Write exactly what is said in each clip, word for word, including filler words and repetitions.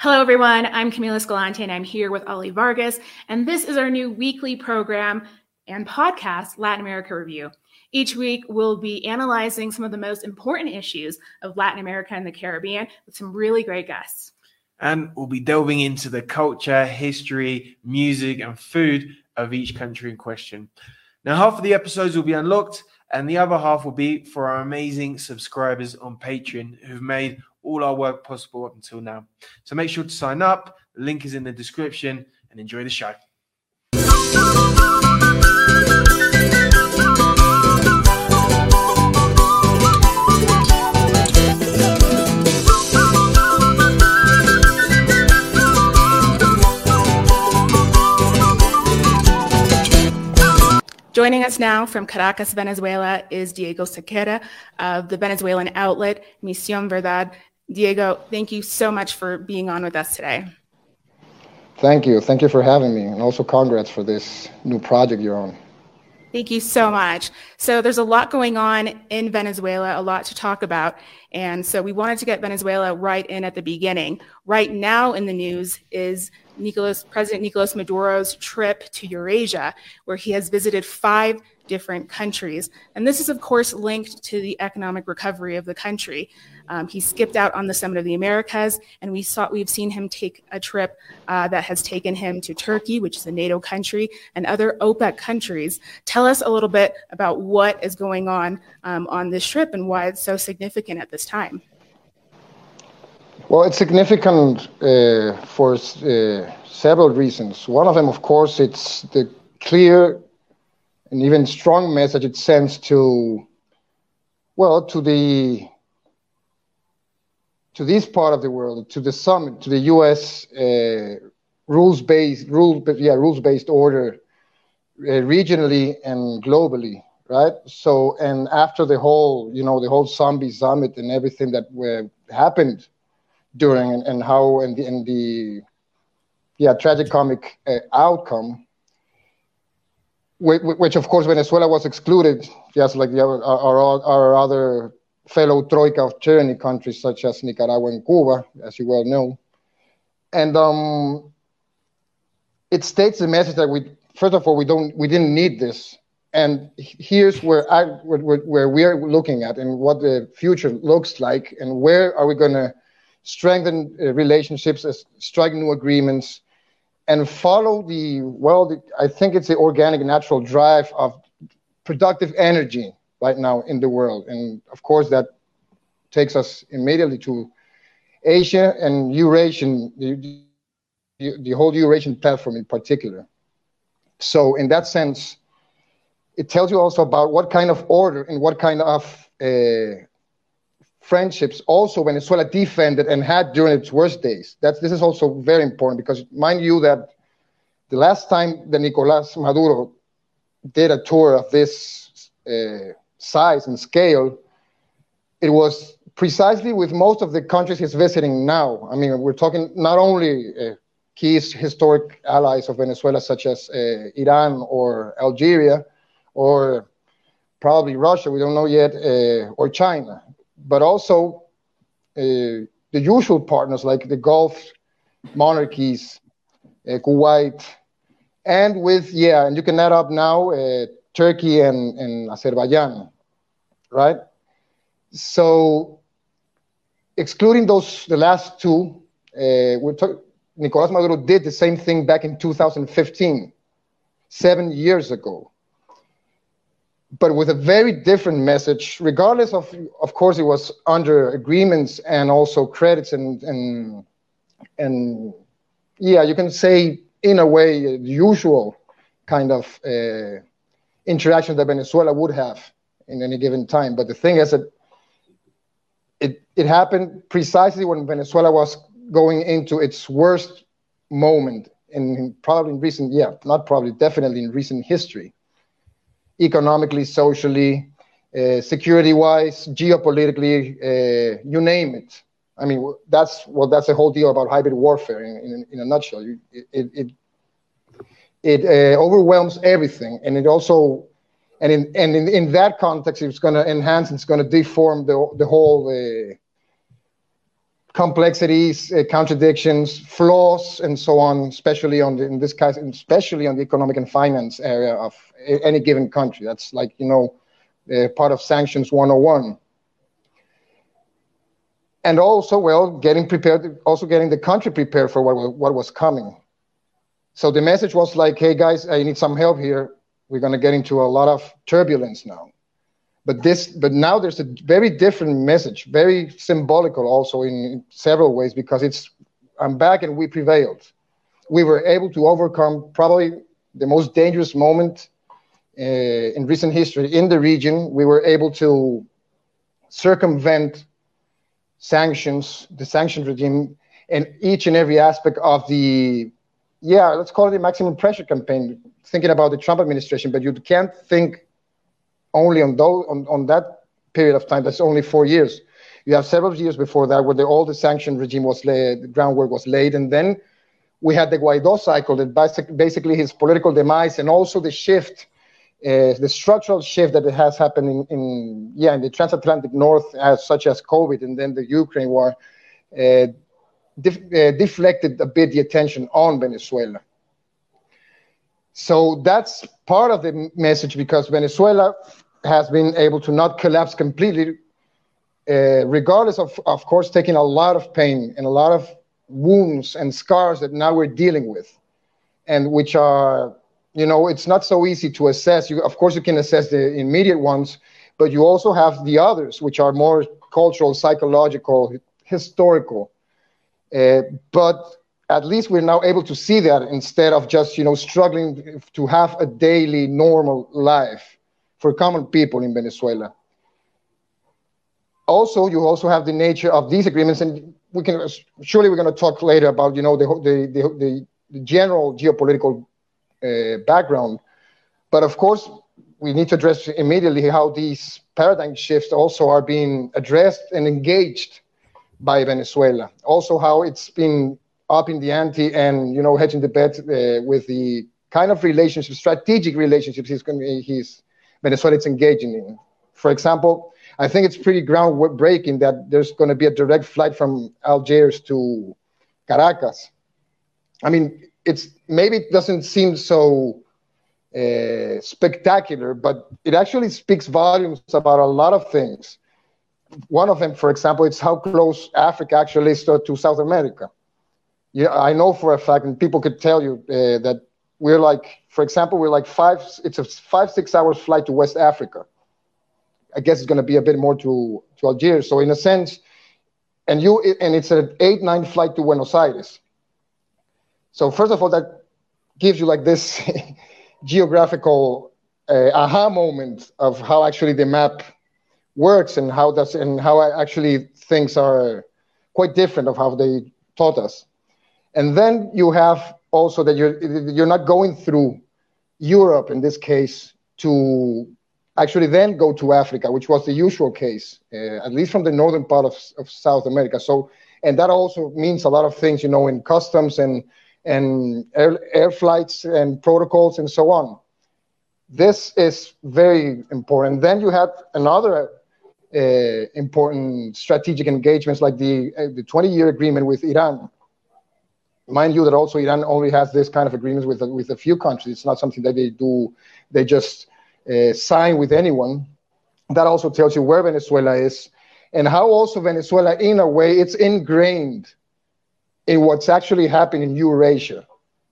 Hello, everyone. I'm Camila Escalante, and I'm here with Ali Vargas, and this is our new weekly program and podcast, Latin America Review. Each week, we'll be analyzing some of the most important issues of Latin America and the Caribbean with some really great guests. And we'll be delving into the culture, history, music, and food of each country in question. Now, half of the episodes will be unlocked, and the other half will be for our amazing subscribers on Patreon who've made all our work possible up until now. So make sure to sign up. The link is in the description, and enjoy the show. Joining us now from Caracas, Venezuela, is Diego Sequeira of the Venezuelan outlet Misión Verdad. Diego, thank you so much for being on with us today. Thank you. Thank you for having me. And also congrats for this new project you're on. Thank you so much. So there's a lot going on in Venezuela, a lot to talk about. And so we wanted to get Venezuela right in at the beginning. Right now in the news is Nicolas, President Nicolas Maduro's trip to Eurasia, where he has visited five different countries. And this is, of course, linked to the economic recovery of the country. Um, he skipped out on the Summit of the Americas, and we saw, we've seen him take a trip uh, that has taken him to Turkey, which is a NATO country, and other OPEC countries. Tell us a little bit about what is going on um, on this trip and why it's so significant at this time. Well, it's significant uh, for uh, several reasons. One of them, of course, it's the clear and even strong message it sends to, well, to the to this part of the world, to the summit, to the U S uh, rules-based, rule, yeah, rules-based order, uh, regionally and globally, right? So, and after the whole, you know, the whole zombie summit and everything that uh, happened during, and, and how, and the, and the, yeah, tragicomic uh, outcome, which, which of course Venezuela was excluded, just like the other, our, our, our other fellow troika of tyranny countries such as Nicaragua and Cuba, as you well know. And um, it states the message that we, first of all, we don't, we didn't need this. And here's where I, where, where we are looking at and what the future looks like, and where are we going to strengthen uh, relationships, uh, strike new agreements, and follow the, well, the, I think it's the organic, natural drive of productive energy right now in the world. And of course, that takes us immediately to Asia and Eurasian, the, the, the whole Eurasian platform in particular. So in that sense, it tells you also about what kind of order and what kind of uh, friendships also Venezuela defended and had during its worst days. That's, this is also very important, because mind you that the last time that Nicolás Maduro did a tour of this uh, size and scale, it was precisely with most of the countries he's visiting now. I mean, we're talking not only uh, key historic allies of Venezuela, such as uh, Iran or Algeria, or probably Russia, we don't know yet, uh, or China, but also uh, the usual partners like the Gulf monarchies, uh, Kuwait, and with, yeah, and you can add up now uh, Turkey and, and Azerbaijan, right? So excluding those, the last two, uh, we're talking, Nicolás Maduro did the same thing back in two thousand fifteen, seven years ago, but with a very different message, regardless of, of course, it was under agreements and also credits and, and, and yeah, you can say in a way, the usual kind of uh, interaction that Venezuela would have in any given time. But the thing is that it, it happened precisely when Venezuela was going into its worst moment in, in probably in recent, yeah, not probably, definitely in recent history, economically, socially, uh, security-wise, geopolitically, uh, you name it. I mean, that's well, that's the whole deal about hybrid warfare in, in, in a nutshell. You, it it, it uh, overwhelms everything, and it also, and in and in, in that context, it's going to enhance, it's going to deform the the whole uh, complexities, uh, contradictions, flaws, and so on, especially on the, in this case, especially on the economic and finance area of any given country. That's like, you know, uh, part of sanctions one oh one. And also, well, getting prepared, also getting the country prepared for what, what was coming. So the message was like, hey guys, I need some help here. We're going to get into a lot of turbulence now. But this, but now there's a very different message, very symbolical also in several ways, because it's, I'm back and we prevailed. We were able to overcome probably the most dangerous moment uh, in recent history in the region. We were able to circumvent sanctions, the sanction regime, and each and every aspect of the, yeah, let's call it the maximum pressure campaign, thinking about the Trump administration, but you can't think only on, those, on, on that period of time. That's only four years. You have several years before that where the, all the sanction regime was laid, the groundwork was laid, and then we had the Guaidó cycle, that basic, basically his political demise, and also the shift, uh, the structural shift that it has happened in, in yeah, in the transatlantic north, as such as COVID, and then the Ukraine war, uh, def, uh, deflected a bit the attention on Venezuela. So that's part of the message, because Venezuela has been able to not collapse completely, uh, regardless of, of course, taking a lot of pain and a lot of wounds and scars that now we're dealing with, and which are, you know, it's not so easy to assess. You, of course, you can assess the immediate ones, but you also have the others, which are more cultural, psychological, historical. Uh, but at least we're now able to see that instead of just, you know, struggling to have a daily normal life for common people in Venezuela. Also, you also have the nature of these agreements, and we can surely we're going to talk later about, you know, the the the, the general geopolitical uh, background. But of course, we need to address immediately how these paradigm shifts also are being addressed and engaged by Venezuela. Also, how it's been up in the ante and, you know, hedging the bet uh, with the kind of relationships, strategic relationships he's going to, he's Venezuela is engaging in. For example, I think it's pretty groundbreaking that there's going to be a direct flight from Algiers to Caracas. I mean, it's maybe it doesn't seem so uh, spectacular, but it actually speaks volumes about a lot of things. One of them, for example, it's how close Africa actually is to, to South America. Yeah, I know for a fact, and people could tell you uh, that we're like, for example, we're like five, it's a five, six hours flight to West Africa. I guess it's going to be a bit more to, to Algiers. So in a sense, and you, and it's an eight, nine flight to Buenos Aires. So first of all, that gives you like this geographical uh, aha moment of how actually the map works and how that's, and how actually things are quite different of how they taught us. And then you have also that you're, you're not going through Europe in this case to actually then go to Africa, which was the usual case, uh, at least from the northern part of, of South America. So, and that also means a lot of things, you know, in customs and, and air, air flights and protocols and so on. This is very important. Then you have another uh, important strategic engagements like the, uh, the twenty-year agreement with Iran. Mind you that also Iran only has this kind of agreements with, with a few countries. It's not something that they do, they just uh, sign with anyone. That also tells you where Venezuela is and how also Venezuela, in a way, it's ingrained in what's actually happening in Eurasia.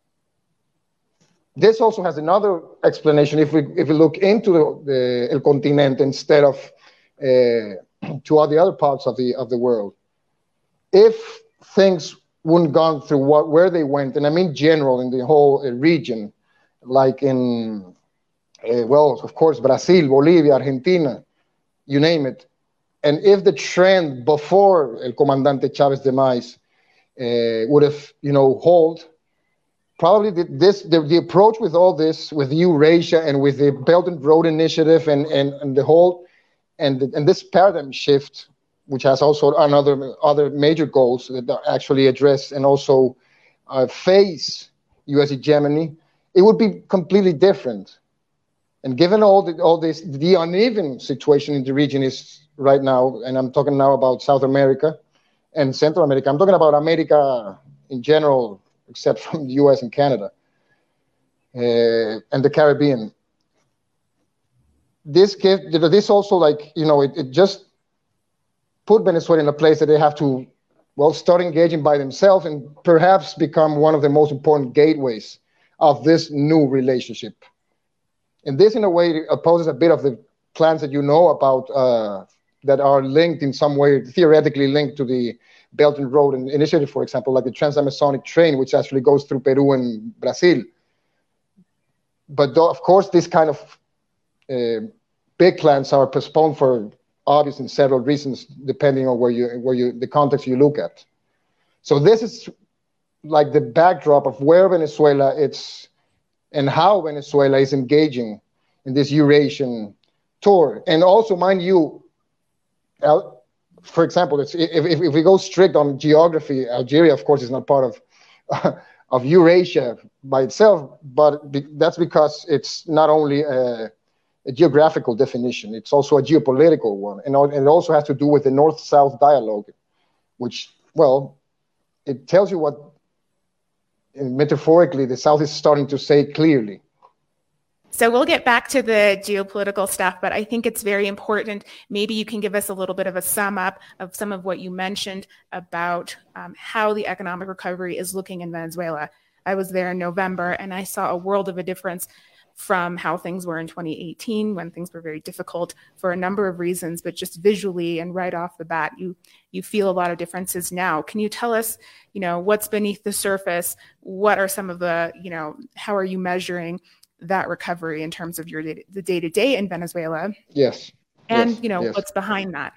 This also has another explanation if we, if we look into the, the El Continente instead of uh, to all the other parts of the, of the world. If things wouldn't gone through what, where they went, and I mean general in the whole uh, region, like in, uh, well, of course, Brazil, Bolivia, Argentina, you name it. And if the trend before El Comandante Chávez demise uh, would have, you know, hold, probably the, this the, the approach with all this, with Eurasia and with the Belt and Road Initiative and, and, and the whole, and, the, and this paradigm shift, which has also another other major goals that actually address and also uh, face U S hegemony, it would be completely different. And given all the, all this, the uneven situation in the region is right now, and I'm talking now about South America, and Central America. I'm talking about America in general, except from the U S and Canada, uh, and the Caribbean. This gives, this also, like, you know, it, it just put Venezuela in a place that they have to, well, start engaging by themselves and perhaps become one of the most important gateways of this new relationship. And this, in a way, opposes a bit of the plans that you know about uh, that are linked in some way, theoretically linked to the Belt and Road Initiative, for example, like the Trans-Amazonic train, which actually goes through Peru and Brazil. But though, of course, this kind of uh, big plans are postponed for obvious and several reasons, depending on where you, where you, the context you look at. So this is like the backdrop of where Venezuela is and how Venezuela is engaging in this Eurasian tour. And also, mind you, uh, for example, it's, if, if, if we go strict on geography, Algeria, of course, is not part of uh, of Eurasia by itself, but be, that's because it's not only a, a geographical definition, it's also a geopolitical one. And, and it also has to do with the North-South dialogue, which, well, it tells you what, metaphorically, the South is starting to say clearly. So we'll get back to the geopolitical stuff, but I think it's very important. Maybe you can give us a little bit of a sum up of some of what you mentioned about um, how the economic recovery is looking in Venezuela. I was there in November and I saw a world of a difference from how things were in twenty eighteen, when things were very difficult for a number of reasons, but just visually and right off the bat, you you feel a lot of differences now. Can you tell us, you know, what's beneath the surface? What are some of the, you know, how are you measuring that recovery in terms of your day, the day-to-day in Venezuela? Yes. And, yes. you know, yes. what's behind that?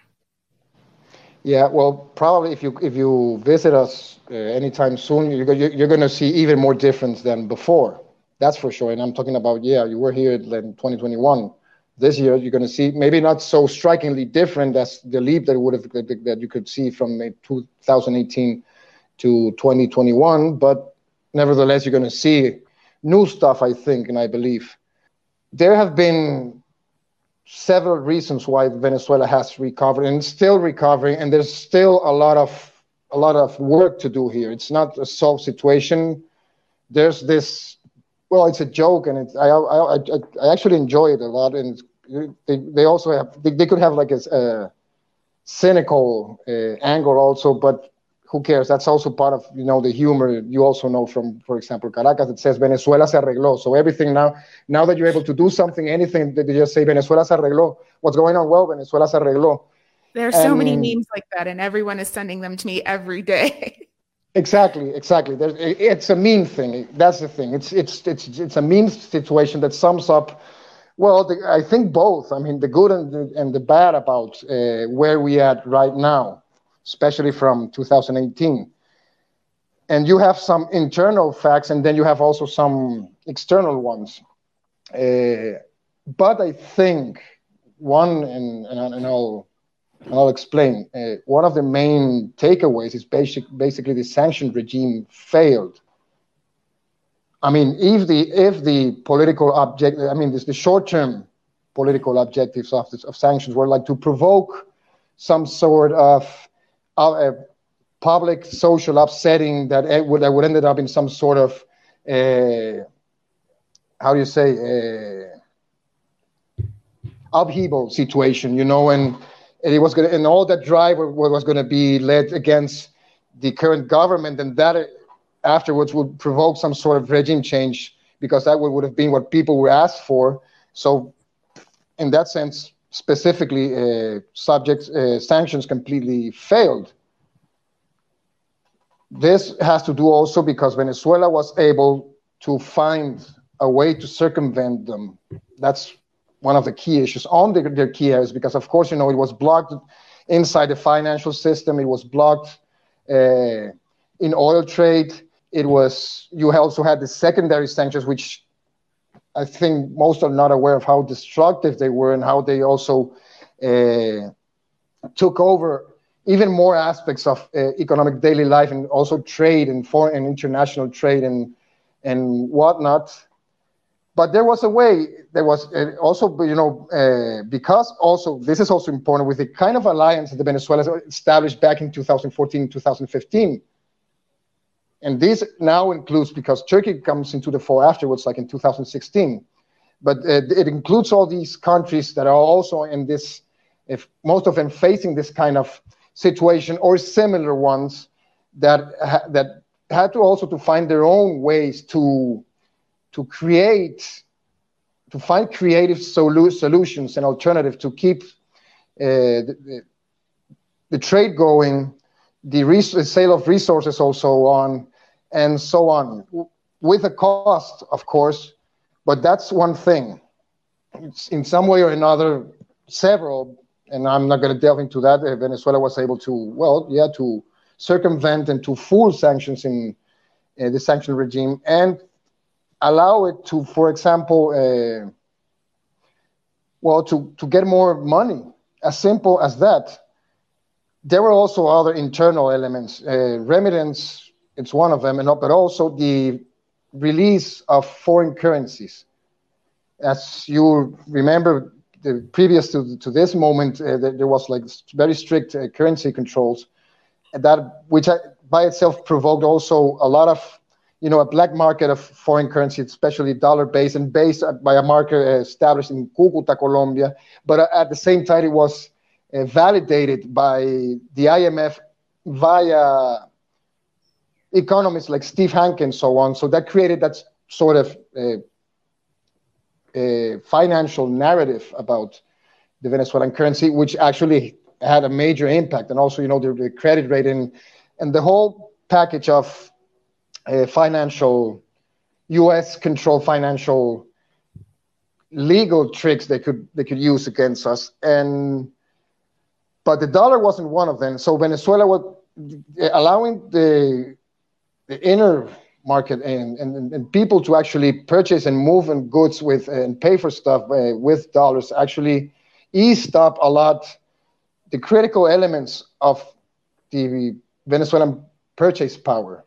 Yeah, well, probably if you if you visit us uh, anytime soon, you're, you're going to see even more difference than before. That's for sure. And I'm talking about, yeah, you were here in twenty twenty-one. This year, you're going to see maybe not so strikingly different as the leap that would have that you could see from two thousand eighteen to twenty twenty-one. But nevertheless, you're going to see new stuff, I think, and I believe. There have been several reasons why Venezuela has recovered and still recovering, and there's still a lot of a lot of work to do here. It's not a solved situation. There's this. Well, it's a joke, and it's, I, I I actually enjoy it a lot. And they they also have they, they could have like a, a cynical uh, angle also, but who cares? That's also part of, you know, the humor you also know from, for example, Caracas. It says Venezuela se arregló. So everything now, now that you're able to do something, anything, they just say Venezuela se arregló. What's going on? Well, Venezuela se arregló. There are so and, many memes like that, and everyone is sending them to me every day. Exactly, exactly. There's, it's a meme thing. That's the thing. It's it's it's it's a meme situation that sums up, well, the, I think both. I mean, the good and the, and the bad about uh, where we at right now, especially from two thousand eighteen. And you have some internal facts, and then you have also some external ones. Uh, but I think one, and and, and I'll. And I'll explain. Uh, one of the main takeaways is basic, basically the sanction regime failed. I mean, if the if the political object, I mean, this, the short-term political objectives of, this, of sanctions were like to provoke some sort of uh, public social upsetting that it would that would ended up in some sort of uh, how do you say uh, upheaval situation, you know, and. And it was going to, and all that drive was going to be led against the current government, and that afterwards would provoke some sort of regime change, because that would, would have been what people were asked for. So, in that sense, specifically, uh, subject uh, sanctions completely failed. This has to do also because Venezuela was able to find a way to circumvent them. That's one of the key issues on the, their key areas, because, of course, you know, it was blocked inside the financial system. It was blocked uh, in oil trade. It was, you also had the secondary sanctions, which I think most are not aware of how destructive they were and how they also uh, took over even more aspects of uh, economic daily life, and also trade and foreign and international trade and, and whatnot. but there was a way. There was uh, also, you know, uh, because also this is also important with the kind of alliance that the Venezuela established back in two thousand fourteen, two thousand fifteen. And this now includes, because Turkey comes into the fore afterwards, like in two thousand sixteen. But uh, it includes all these countries that are also in this, if most of them facing this kind of situation or similar ones that ha that had to also to find their own ways to to create, to find creative solu solutions and alternatives to keep uh, the, the trade going, the sale of resources also on, and so on, with a cost, of course, but that's one thing. It's in some way or another, several, and I'm not going to delve into that, uh, Venezuela was able to, well, yeah, to circumvent and to fool sanctions in uh, the sanction regime and allow it to, for example, uh, well, to, to get more money, as simple as that. There were also other internal elements. Uh, remittance, it's one of them, and but also the release of foreign currencies. As you remember, the previous to, to this moment, uh, there was like very strict uh, currency controls, and that which by itself provoked also a lot of, you know, a black market of foreign currency, especially dollar-based and based by a market established in Cucuta, Colombia. But at the same time, it was uh, validated by the I M F via economists like Steve Hanke and so on. So that created that sort of uh, uh, financial narrative about the Venezuelan currency, which actually had a major impact. And also, you know, the, the credit rating and the whole package of Uh, financial, U S controlled financial legal tricks they could they could use against us, and but the dollar wasn't one of them. So Venezuela was allowing the the inner market and and, and people to actually purchase and move and goods with and pay for stuff uh, with dollars actually eased up a lot the critical elements of the Venezuelan purchase power.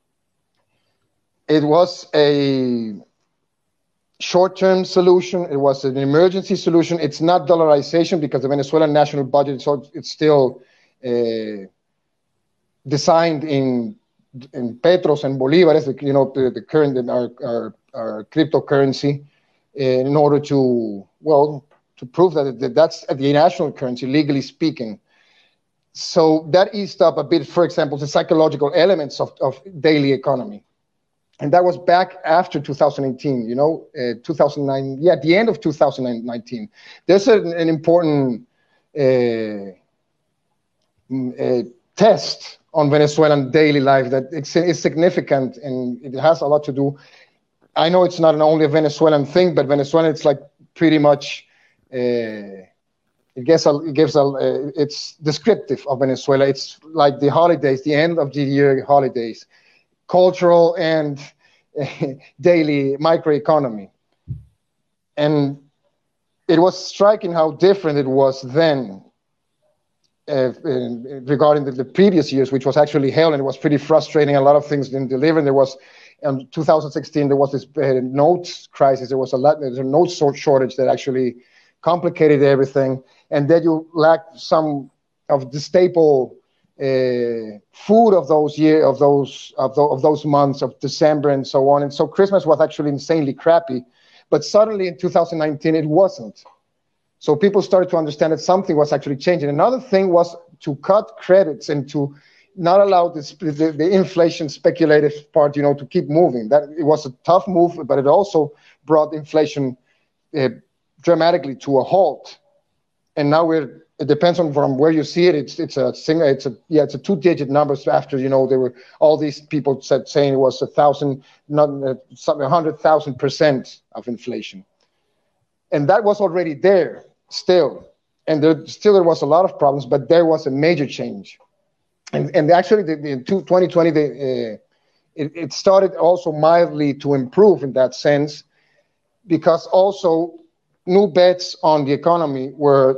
It was a short-term solution. It was an emergency solution. It's not dollarization because the Venezuelan national budget, so it's still uh, designed in in petros and bolívares, you know, the, the current our, our our cryptocurrency, in order to well to prove that, that that's the national currency legally speaking. So that eased up a bit, for example, the psychological elements of, of daily economy. And that was back after two thousand eighteen, you know, uh, two thousand nine, yeah, at the end of two thousand nineteen. There's an, an important uh, uh, test on Venezuelan daily life that it's, it's significant, and it has a lot to do. I know it's not only a Venezuelan thing, but Venezuela, it's like pretty much, uh, it, gives a, it gives a, uh, it's descriptive of Venezuela. It's like the holidays, the end of the year holidays. Cultural and uh, daily microeconomy. And it was striking how different it was then uh, regarding the, the previous years, which was actually hell, and it was pretty frustrating. A lot of things didn't deliver. And there was, in two thousand sixteen, there was this uh, notes crisis. There was a lot, there's a note shortage that actually complicated everything. And then you lacked some of the staple Uh, food of those year of those of, the, of those months of December and so on, and so Christmas was actually insanely crappy. But suddenly in two thousand nineteen it wasn't. So people started to understand that something was actually changing. Another thing was to cut credits and to not allow this, the, the inflation speculative part, you know, to keep moving. That it was a tough move, but it also brought inflation uh, dramatically to a halt. And now we're it depends on from where you see it. It's it's a single. It's a yeah. It's a two-digit numbers. After you know, there were all these people said saying it was a thousand, not uh, something, a hundred thousand percent of inflation, and that was already there still. And there still there was a lot of problems, but there was a major change. And and actually, the, the in twenty twenty, the, uh, it it started also mildly to improve in that sense, because also new bets on the economy were.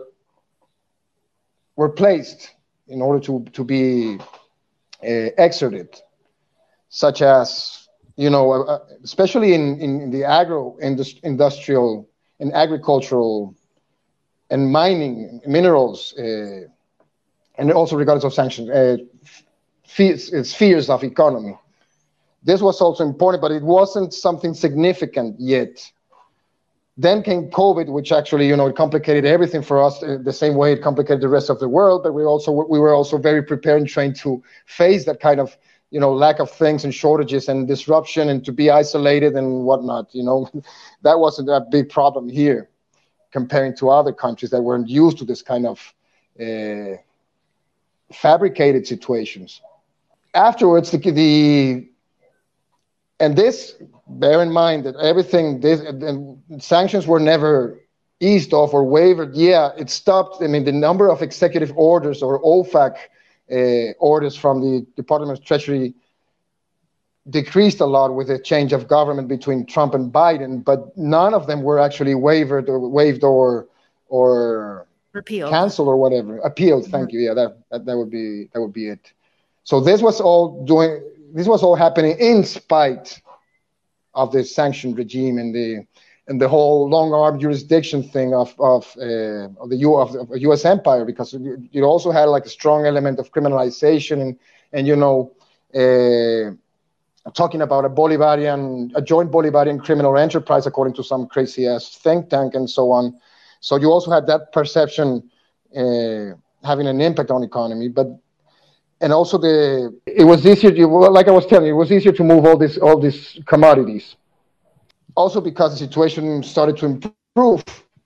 were placed in order to, to be uh, exerted, such as you know, uh, especially in, in the agro industri- industrial and agricultural and mining minerals, uh, and also regardless of sanctions, uh, fears, spheres of economy. This was also important, but it wasn't something significant yet. Then came COVID, which actually, you know, it complicated everything for us the same way it complicated the rest of the world. But we also we were also very prepared and trained to face that kind of, you know, lack of things and shortages and disruption and to be isolated and whatnot. You know, that wasn't a big problem here comparing to other countries that weren't used to this kind of uh, fabricated situations. Afterwards, the, the and this, bear in mind that everything, this, and sanctions were never eased off or wavered. Yeah, it stopped. I mean, the number of executive orders or O FAC uh, orders from the Department of Treasury decreased a lot with the change of government between Trump and Biden, but none of them were actually wavered or waived or or repealed, canceled or whatever. Appealed. Mm-hmm. Thank you. Yeah, that, that that would be that would be it. So this was all doing. This was all happening in spite of the sanction regime and the and the whole long arm jurisdiction thing of of, uh, of the U of the U S empire, because it also had like a strong element of criminalization and and you know uh, talking about a Bolivarian a joint Bolivarian criminal enterprise according to some crazy ass think tank and so on. So you also had that perception uh, having an impact on the economy, but. And also, the it was easier. To, like I was telling you, it was easier to move all this, all these commodities. Also, because the situation started to improve.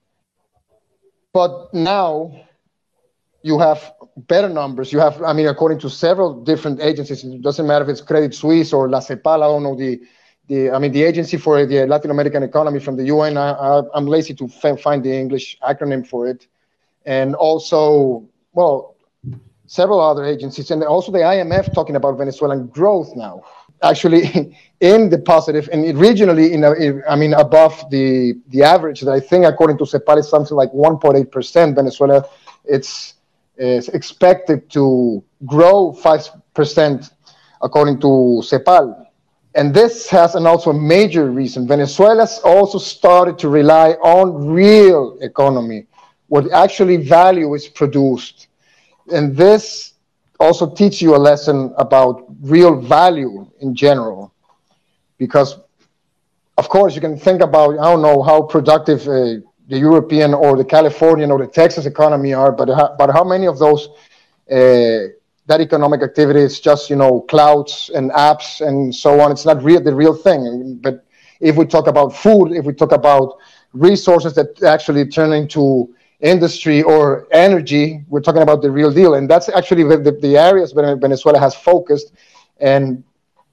But now, you have better numbers. You have, I mean, according to several different agencies, it doesn't matter if it's Credit Suisse or La CEPAL. I don't know the, the. I mean, the agency for the Latin American economy from the U N. I, I, I'm lazy to find the English acronym for it, and also, well. Several other agencies, and also the I M F talking about Venezuelan growth now, actually in the positive, and regionally, in, a, I mean, above the the average that I think, according to CEPAL, is something like one point eight percent. Venezuela, it's, it's expected to grow five percent, according to CEPAL. And this has an also a major reason. Venezuela's also started to rely on real economy, what actually value is produced. And this also teaches you a lesson about real value in general, because, of course, you can think about, I don't know how productive uh, the European or the Californian or the Texas economy are, but how, but how many of those, uh, that economic activity is just, you know, clouds and apps and so on. It's not real, the real thing. But if we talk about food, if we talk about resources that actually turn into industry or energy, we're talking about the real deal. And that's actually the, the areas where Venezuela has focused. And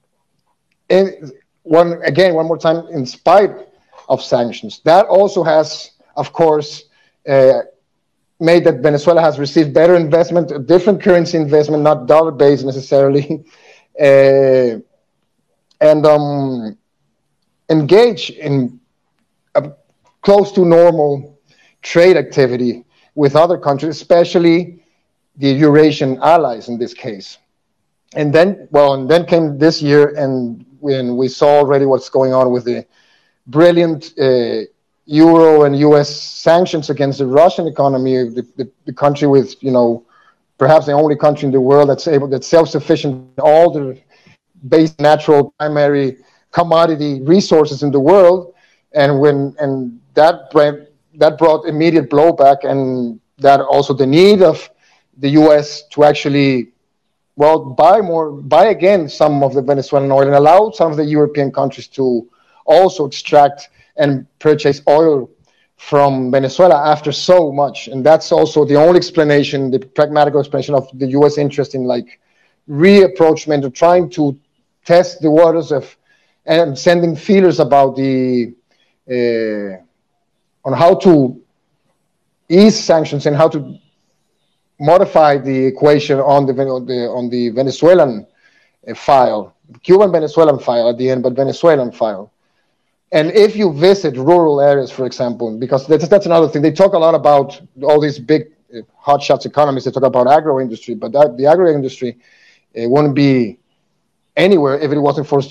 in one again, one more time, in spite of sanctions, that also has, of course, uh, made that Venezuela has received better investment, a different currency investment, not dollar-based necessarily, uh, and um, engage in a close to normal trade activity with other countries, especially the Eurasian allies in this case. And then, well, and then came this year, and when we saw already what's going on with the brilliant uh, Euro and U S sanctions against the Russian economy, the, the, the country with, you know, perhaps the only country in the world that's able, that's self-sufficient in all the base natural primary commodity resources in the world. And when, and that brand, that brought immediate blowback, and that also the need of the U S to actually, well, buy more, buy again some of the Venezuelan oil and allow some of the European countries to also extract and purchase oil from Venezuela after so much. And that's also the only explanation, the pragmatic explanation of the U S interest in like reapproachment of trying to test the waters of and sending feelers about the uh, on how to ease sanctions and how to modify the equation on the on the, on the Venezuelan uh, file, Cuban Venezuelan file at the end, but Venezuelan file. And if you visit rural areas, for example, because that's, that's another thing, they talk a lot about all these big uh, hotshots economies. They talk about agro industry, but that, the agro industry uh, wouldn't be anywhere if it wasn't for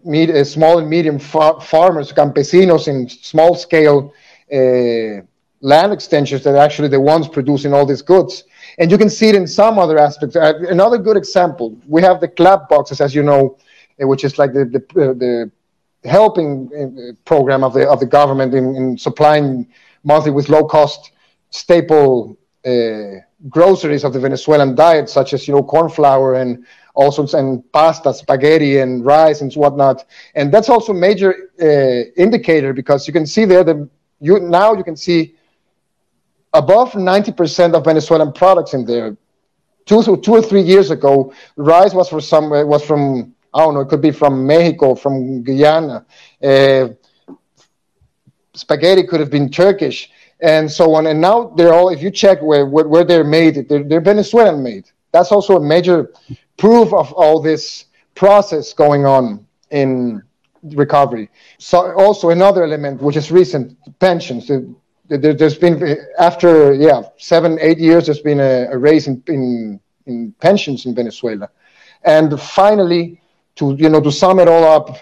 med- uh, small and medium far- farmers, campesinos in small scale uh, land extensions that are actually the ones producing all these goods. And you can see it in some other aspects. Uh, another good example, we have the clap boxes, as you know, uh, which is like the the, uh, the helping uh, program of the of the government in, in supplying monthly with low cost staple uh, groceries of the Venezuelan diet, such as, you know, corn flour and also and pasta, spaghetti and rice and whatnot. And that's also a major uh, indicator, because you can see there that you now you can see above ninety percent of Venezuelan products in there. Two, two or three years ago, rice was for some was from, I don't know, it could be from Mexico, from Guyana. Uh, spaghetti could have been Turkish, and so on. And now they're all, if you check where where, where they're made, they're, they're Venezuelan made. That's also a major proof of all this process going on in recovery. So also another element, which is recent, pensions. There, there's been, after yeah seven eight years, there's been a, a raise in, in in pensions in Venezuela. And finally, to you know to sum it all up,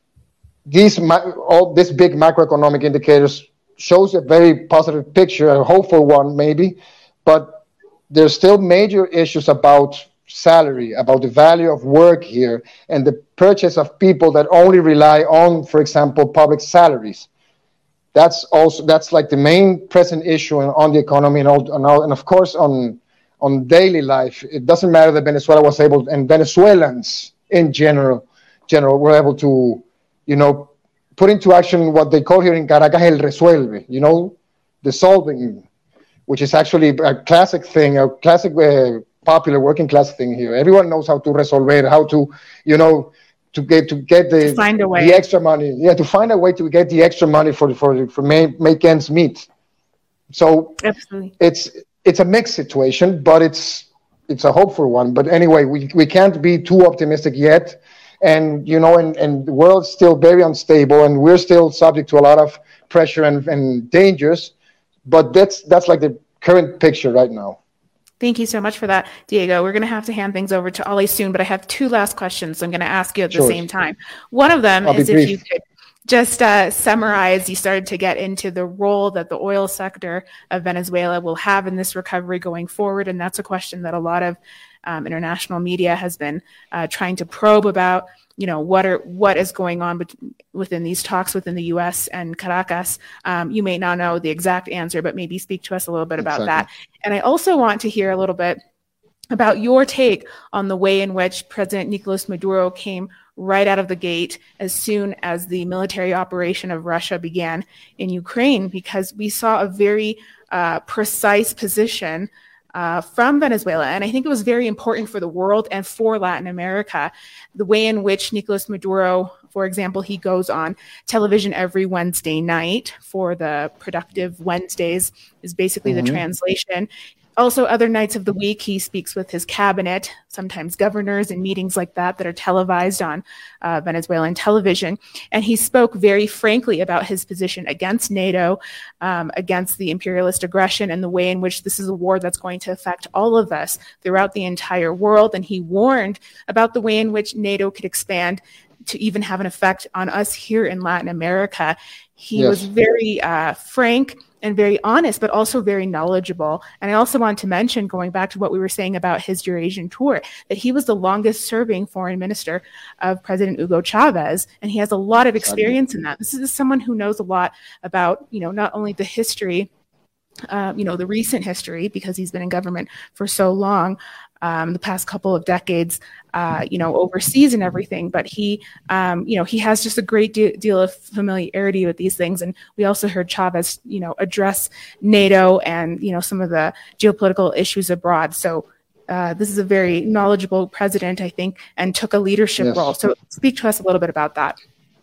these all this big macroeconomic indicators shows a very positive picture, a hopeful one maybe, but there's still major issues about salary, about the value of work here, and the purchase of people that only rely on, for example, public salaries. That's also that's like the main present issue on the economy, and all, and, all, and of course on on daily life. It doesn't matter that Venezuela was able, and Venezuelans in general, general were able to, you know, put into action what they call here in Caracas el resuelve, you know, the solving, which is actually a classic thing, a classic uh, popular working class thing here. Everyone knows how to resolver, how to, you know, to get to get the to find a way. the extra money. Yeah, to find a way to get the extra money for for for make, make ends meet. So Absolutely. it's it's a mixed situation, but it's it's a hopeful one. But anyway, we we can't be too optimistic yet. And, you know, and, and the world's still very unstable, and we're still subject to a lot of pressure and, and dangers. But that's that's like the current picture right now. Thank you so much for that, Diego. We're going to have to hand things over to Ali soon, but I have two last questions I'm going to ask you at the Sure. same time. One of them I'll is be if brief. you could just uh, summarize, you started to get into the role that the oil sector of Venezuela will have in this recovery going forward, and that's a question that a lot of um, international media has been uh, trying to probe about. You know, what are what is going on bet- within these talks within the U S and Caracas. Um, you may not know the exact answer, but maybe speak to us a little bit about Exactly. that. And I also want to hear a little bit about your take on the way in which President Nicolas Maduro came right out of the gate as soon as the military operation of Russia began in Ukraine, because we saw a very uh, precise position Uh, from Venezuela. And I think it was very important for the world and for Latin America, the way in which Nicolas Maduro, for example, he goes on television every Wednesday night for the Productive Wednesdays, is basically Mhm. the translation. Also, other nights of the week, he speaks with his cabinet, sometimes governors and meetings like that that are televised on uh, Venezuelan television. And he spoke very frankly about his position against NATO, um, against the imperialist aggression, and the way in which this is a war that's going to affect all of us throughout the entire world. And he warned about the way in which NATO could expand to even have an effect on us here in Latin America. He Yes. was very uh, frank and very honest, but also very knowledgeable. And I also want to mention, going back to what we were saying about his Eurasian tour, that he was the longest serving foreign minister of President Hugo Chavez, and he has a lot of experience in that. This is someone who knows a lot about, you know, not only the history, uh, you know, the recent history, because he's been in government for so long, um, the past couple of decades, uh, you know, overseas and everything. But he, um, you know, he has just a great de- deal of familiarity with these things. And we also heard Chavez, you know, address NATO and, you know, some of the geopolitical issues abroad. So uh, this is a very knowledgeable president, I think, and took a leadership Yes. role. So speak to us a little bit about that.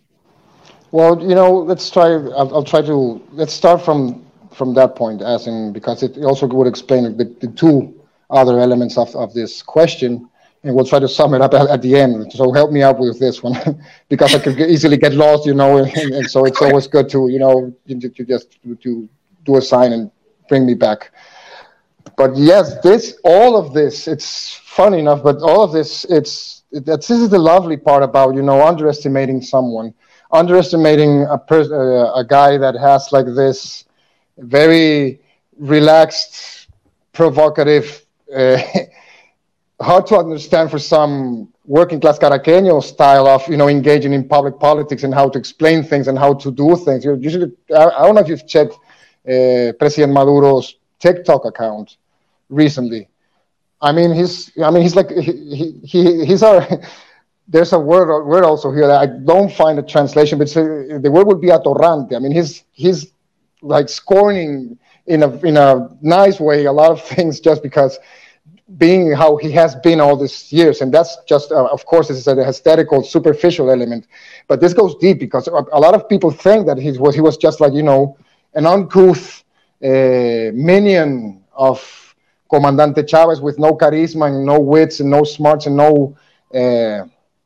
Well, you know, let's try. I'll, I'll try to let's start from from that point, as in because it also would explain the, the two other elements of, of this question, and we'll try to sum it up at, at the end. So help me out with this one, because I could easily get lost, you know, and, and so it's always good to, you know, to, to just to do a sign and bring me back. But yes, this all of this, it's funny enough, but all of this, it's that's, this is the lovely part about, you know, underestimating someone, underestimating a person, uh, a guy that has like this very relaxed, provocative, uh, hard to understand for some working class Caraqueño style of, you know, engaging in public politics and how to explain things and how to do things. You usually, I, I don't know if you've checked uh, President Maduro's TikTok account recently. I mean, he's, I mean, he's like, he, he, he's our, there's a word, word also here that I don't find a translation, but uh, the word would be atorrante. I mean, he's, he's like scorning in a, in a nice way a lot of things just because being how he has been all these years. And that's just, uh, of course, this is an aesthetical, superficial element, but this goes deep because a, a lot of people think that he was, he was just like, you know, an uncouth uh, minion of Comandante Chavez with no charisma and no wits and no smarts and no uh,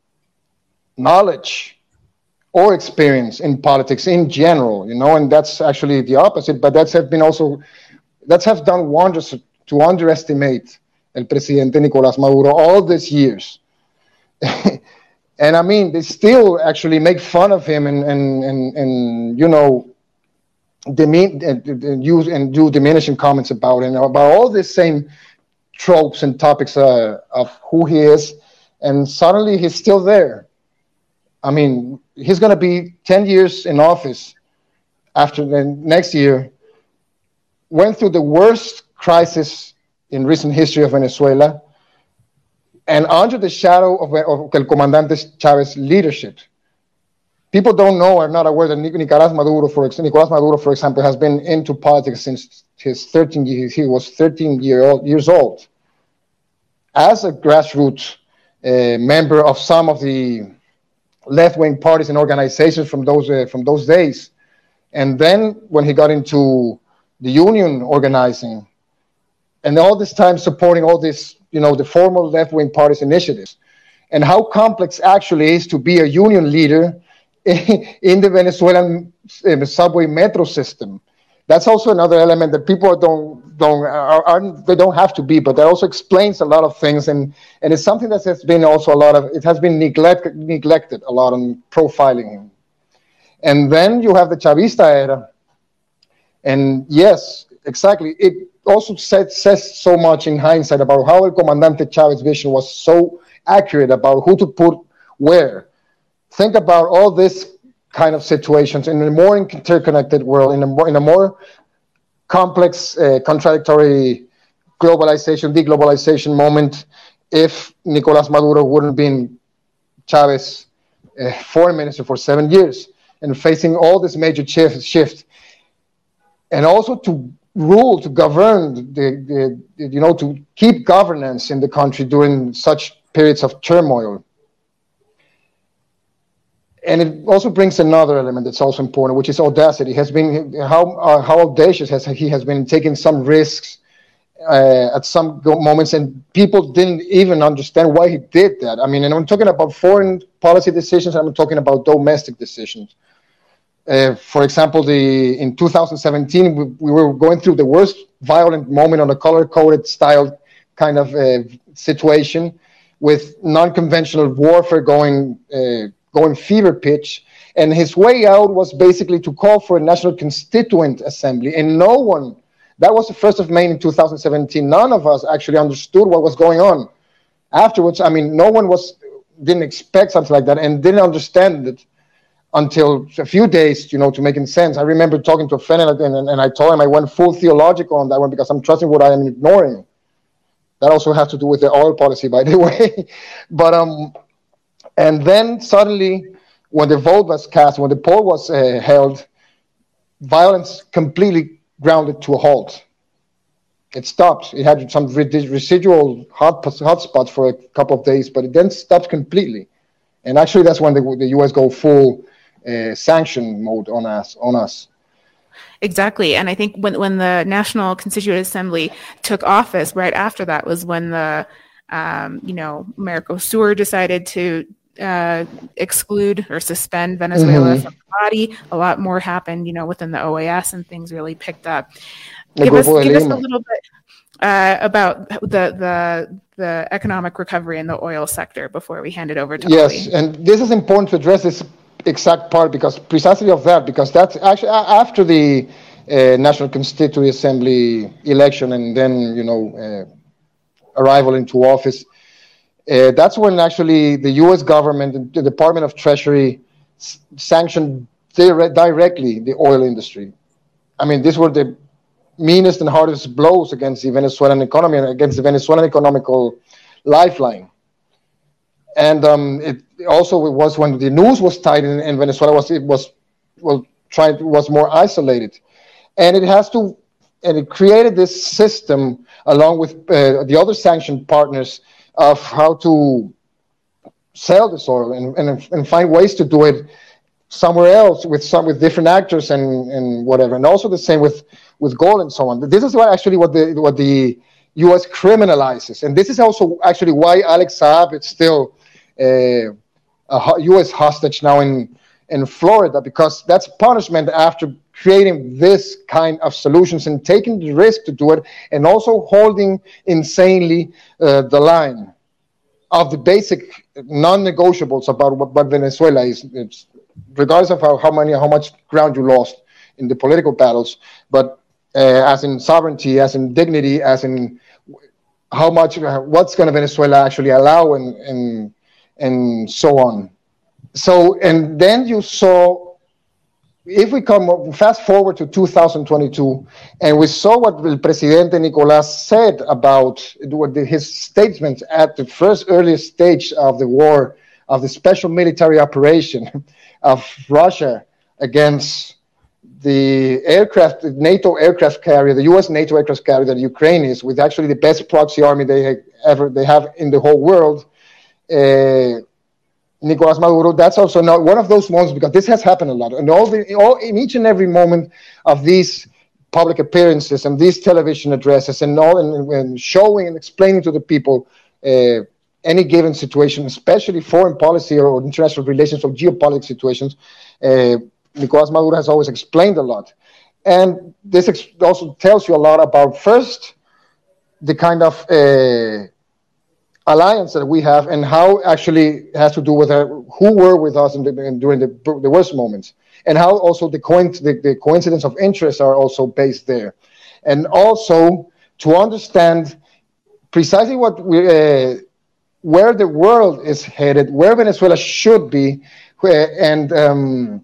knowledge or experience in politics in general, you know, and that's actually the opposite, but that's have been also, that's have done wonders to underestimate El Presidente Nicolás Maduro all these years. And I mean, they still actually make fun of him and, and, and, and you know, demean and, and use and do diminishing comments about him, about all the same tropes and topics uh, of who he is, and suddenly he's still there. I mean, he's going to be ten years in office after the next year, went through the worst crisis in recent history of Venezuela, and under the shadow of, of El Comandante Chavez leadership. People don't know, are not aware that Nicolás Maduro, for Nicolás Maduro, for example, has been into politics since his thirteen years. He was thirteen year old, years old, as a grassroots uh, member of some of the left-wing parties and organizations from those uh, from those days. And then when he got into the union organizing, and all this time supporting all this, you know, the formal left-wing parties' initiatives, and how complex actually is to be a union leader in the Venezuelan uh, subway metro system. That's also another element that people don't don't are, aren't, they don't have to be, but that also explains a lot of things, and and it's something that has been also a lot of it has been neglected neglected a lot on profiling him. And then you have the Chavista era, and yes, exactly, it also says, says so much in hindsight about how El Comandante Chavez's vision was so accurate about who to put where. Think about all this kind of situations in a more interconnected world, in a more, in a more complex, uh, contradictory globalization, deglobalization moment, if Nicolás Maduro wouldn't been Chavez uh, foreign minister for seven years and facing all this major shift, shift. And also to rule, to govern, the, the, you know, to keep governance in the country during such periods of turmoil. And it also brings another element that's also important, which is audacity. Has been how uh, how audacious has he has been taking some risks uh, at some moments, and people didn't even understand why he did that. I mean, and I'm talking about foreign policy decisions. I'm talking about domestic decisions. Uh, for example, the in two thousand seventeen, we, we were going through the worst violent moment on a color-coded style kind of uh, situation, with non-conventional warfare going. Uh, going fever pitch, and his way out was basically to call for a National Constituent Assembly, and no one, that was the first of May in two thousand seventeen, none of us actually understood what was going on. Afterwards, I mean, no one was, didn't expect something like that, and didn't understand it until a few days, you know, to making sense. I remember talking to a friend, and, and, and I told him I went full theological on that one, because I'm trusting what I am ignoring. That also has to do with the oil policy, by the way. But, um, and then suddenly, when the vote was cast, when the poll was uh, held, violence completely grounded to a halt. It stopped. It had some residual hot, hot spots for a couple of days, but it then stopped completely. And actually, that's when the, the U S go full uh, sanction mode on us. On us. Exactly. And I think when, when the National Constituent Assembly took office, right after that was when the, um, you know, Mercosur decided to uh, exclude or suspend Venezuela mm-hmm. from the body. A lot more happened, you know, within the O A S, and things really picked up. Give us, give us a little bit, uh, about the the the economic recovery in the oil sector before we hand it over to Yes, Ali. and this is important to address this exact part because precisely of that, because that's actually after the uh, National Constituent Assembly election and then, you know, uh, arrival into office. Uh, that's when actually the U S government, the Department of Treasury, s- sanctioned dire- directly the oil industry. I mean, these were the meanest and hardest blows against the Venezuelan economy and against the Venezuelan economical lifeline. And um, it also it was when the news was tight in, in Venezuela was it was well tried was more isolated, and it has to and it created this system along with uh, the other sanctioned partners of how to sell this oil and, and and find ways to do it somewhere else with some with different actors and and whatever, and also the same with with gold and so on. This is what actually what the what the U S criminalizes, and this is also actually why Alex Saab is still uh, a U S hostage now in in Florida, because that's punishment after creating this kind of solutions and taking the risk to do it, and also holding insanely uh, the line of the basic non-negotiables about what, what Venezuela is. It's, regardless of how, how many how much ground you lost in the political battles, but uh, as in sovereignty, as in dignity, as in how much what's going to Venezuela actually allow, and and and so on. So and then you saw, if we come fast forward to two thousand twenty-two, and we saw what the Presidente Nicolás said about his statements at the first earliest stage of the war, of the special military operation of Russia against the aircraft, the NATO aircraft carrier, the U S NATO aircraft carrier that Ukraine is, with actually the best proxy army they ever they have in the whole world. Uh, Nicolás Maduro, that's also not one of those moments, because this has happened a lot, and all the all in each and every moment of these public appearances and these television addresses and all, and, and showing and explaining to the people uh, any given situation, especially foreign policy or international relations or geopolitical situations. Uh, Nicolás Maduro has always explained a lot, and this ex- also tells you a lot about first the kind of uh, alliance that we have, and how actually has to do with uh, who were with us in the, in, during the, the worst moments, and how also the, coinc- the, the coincidence of interests are also based there, and also to understand precisely what we, uh, where the world is headed, where Venezuela should be, where, and um,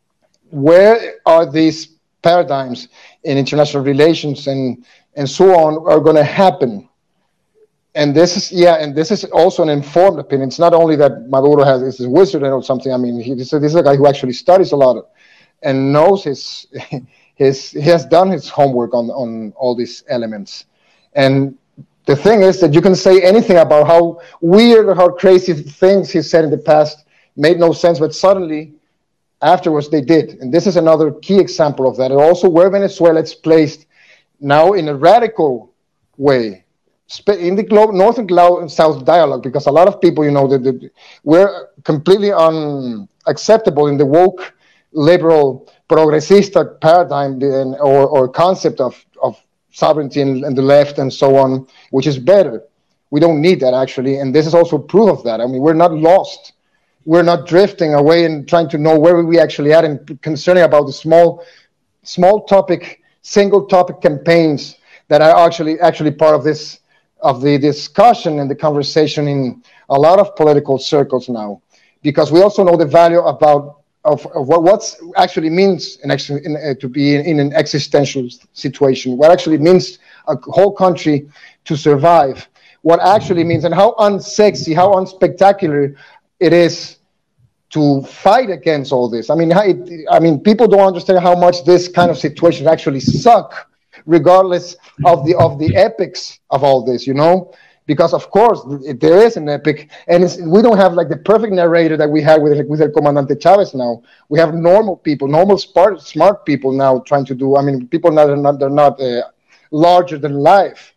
where are these paradigms in international relations and and so on are going to happen. And this is, yeah, and this is also an informed opinion. It's not only that Maduro has is a wizard or something. I mean, he, this, this is a guy who actually studies a lot and knows his, his, he has done his homework on, on all these elements. And the thing is that you can say anything about how weird or how crazy things he said in the past made no sense, but suddenly afterwards they did. And this is another key example of that. And also where Venezuela is placed now in a radical way in the global North and South dialogue, because a lot of people, you know, that the, we're completely unacceptable in the woke, liberal, progresista paradigm and, or, or concept of, of sovereignty and, and the left and so on, which is better. We don't need that, actually, and this is also proof of that. I mean, we're not lost. We're not drifting away and trying to know where we actually at, and concerning about the small, small topic, single topic campaigns that are actually actually part of this, of the discussion and the conversation in a lot of political circles now, because we also know the value about of, of what what's actually means in, in, uh, to be in, in an existential situation, what actually means a whole country to survive, what actually means, and how unsexy, how unspectacular it is to fight against all this. I mean, it, I mean, people don't understand how much this kind of situation actually suck, regardless of the of the epics of all this, you know, because of course there is an epic, and it's, we don't have like the perfect narrator that we had with with El Comandante Chávez. Now we have normal people, normal smart smart people now trying to do. I mean, people that are not they're not uh, larger than life.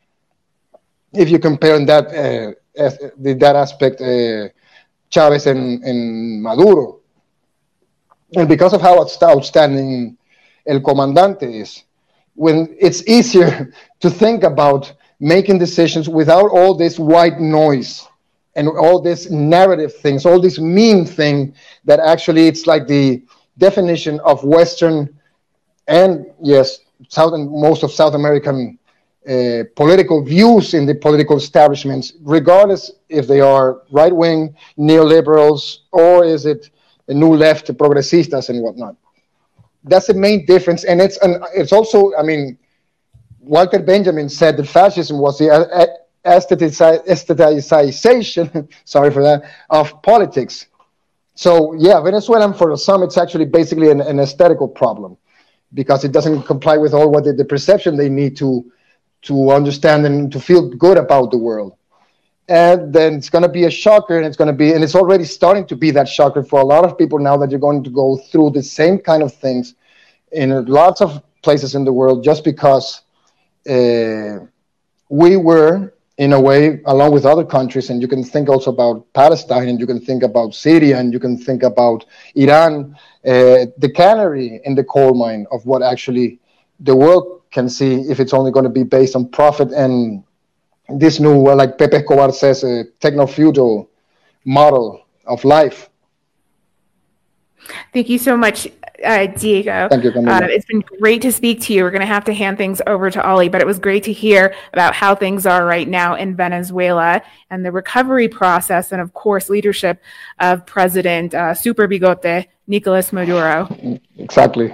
If you compare in that uh, as, that aspect, uh, Chávez and, and Maduro, and because of how outstanding El Comandante is, when it's easier to think about making decisions without all this white noise and all this narrative things, all this meme thing that actually it's like the definition of Western and, yes, Southern, most of South American uh, political views in the political establishments, regardless if they are right-wing neoliberals or is it a new left progresistas and whatnot. That's the main difference. And it's an, it's also, I mean, Walter Benjamin said that fascism was the aestheticization, sorry for that, of politics. So yeah, Venezuelan for some, it's actually basically an, an aesthetical problem because it doesn't comply with all what the, the perception they need to, to understand and to feel good about the world. And then it's going to be a shocker, and it's going to be, and it's already starting to be that shocker for a lot of people now that you're going to go through the same kind of things in lots of places in the world, just because uh, we were, in a way, along with other countries, and you can think also about Palestine, and you can think about Syria, and you can think about Iran, uh, the canary in the coal mine of what actually the world can see if it's only going to be based on profit and this new, well, like Pepe Escobar says, a techno-feudal model of life. Thank you so much, uh, Diego. Thank you, Camila. Uh, it's been great to speak to you. We're going to have to hand things over to Ollie, but it was great to hear about how things are right now in Venezuela and the recovery process, and of course, leadership of President uh, Super Bigote, Nicolas Maduro. Exactly.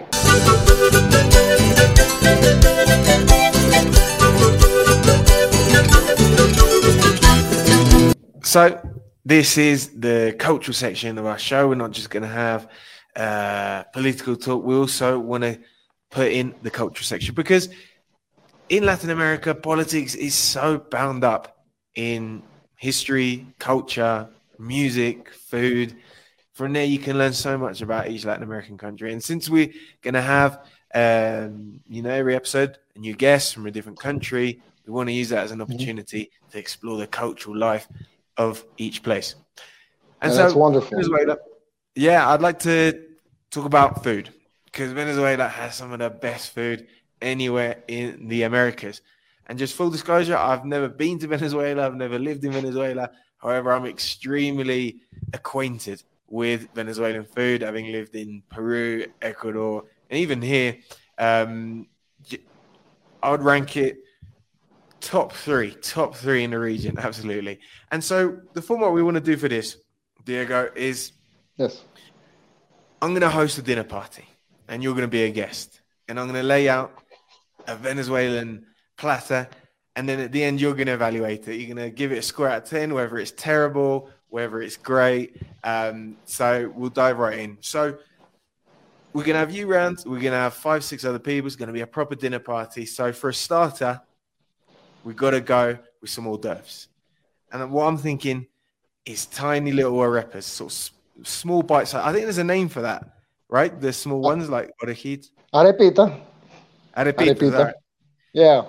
So this is the cultural section of our show. We're not just going to have uh, political talk. We also want to put in the cultural section because in Latin America, politics is so bound up in history, culture, music, food. From there, you can learn so much about each Latin American country. And since we're going to have, um, you know, every episode, a new guest from a different country, we want to use that as an opportunity mm-hmm. to explore the cultural life of each place. And yeah, so that's wonderful. Venezuela, yeah, I'd like to talk about food because Venezuela has some of the best food anywhere in the Americas. And just full disclosure, I've never been to Venezuela. I've never lived in Venezuela. However, I'm extremely acquainted with Venezuelan food, having lived in Peru, Ecuador, and even here. Um, I would rank it Top three, top three in the region, absolutely. And so the format we want to do for this, Diego, is yes, I'm going to host a dinner party, and you're going to be a guest, and I'm going to lay out a Venezuelan platter, and then at the end you're going to evaluate it. You're going to give it a score out of ten, whether it's terrible, whether it's great. Um, so we'll dive right in. So we're going to have you round. We're going to have five, six other people. It's going to be a proper dinner party. So for a starter, we've got to go with some hors d'oeuvres. And what I'm thinking is tiny little arepas, sort of small bites. I think there's a name for that, right? The small ones like orejit. Arepita. Arepita. Arepita. Right? Yeah.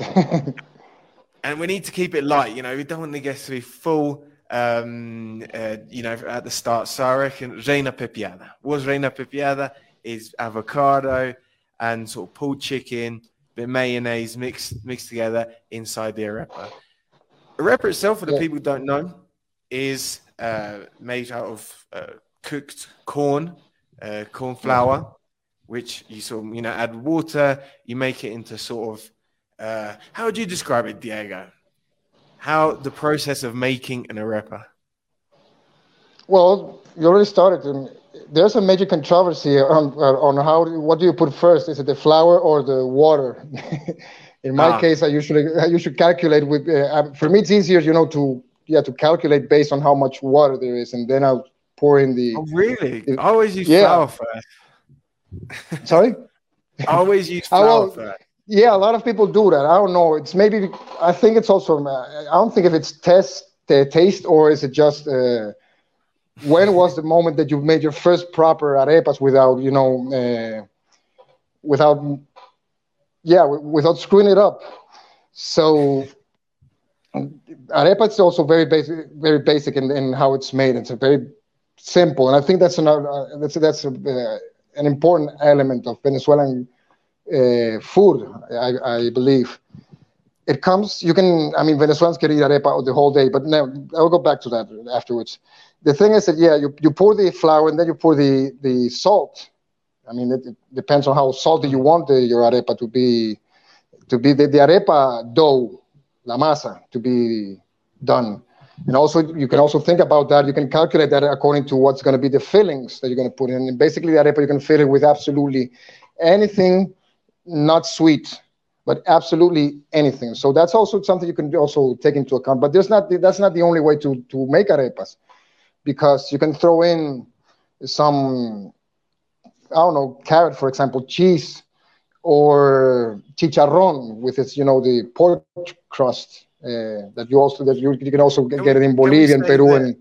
And we need to keep it light. You know, we don't want the guests to be full, um, uh, you know, at the start. So I reckon reina pepiada. What's reina pepiada is avocado and sort of pulled chicken, bit mayonnaise mixed mixed together inside the arepa. Arepa itself, for the yeah. people who don't know, is uh, made out of uh, cooked corn, uh, corn flour, which you sort of, you know, add water. You make it into sort of, uh, how would you describe it, Diego? How the process of making an arepa? Well, you already started. And there's a major controversy on on how what do you put first? Is it the flour or the water? In my ah. case, I usually I usually calculate with. Uh, for me, it's easier, you know, to yeah to calculate based on how much water there is, and then I'll pour in the. Oh, really? The, I always use yeah. flour first. Sorry. I always use flour will, first. Yeah, a lot of people do that. I don't know. It's maybe I think it's also. I don't think if it's test the taste or is it just. Uh, When was the moment that you made your first proper arepas without, you know, uh, without, yeah, without screwing it up? So arepa is also very basic, very basic in, in how it's made. It's a very simple, and I think that's another uh, that's that's a, uh, an important element of Venezuelan uh, food, I, I believe. it comes, you can, I mean, Venezuelans can eat arepa the whole day, but now I'll go back to that afterwards. The thing is that, yeah, you, you pour the flour and then you pour the, the salt. I mean, it, it depends on how salty you want the, your arepa to be, to be the, the arepa dough, la masa, to be done. And also, you can also think about that. You can calculate that according to what's going to be the fillings that you're going to put in. And basically, the arepa, you can fill it with absolutely anything not sweet, but absolutely anything. So that's also something you can also take into account. But there's not that's not the only way to, to make arepas, because you can throw in some, I don't know, carrot, for example, cheese, or chicharrón with its, you know, the pork crust uh, that you also that you, you can also get, get it in Bolivia and Peru. And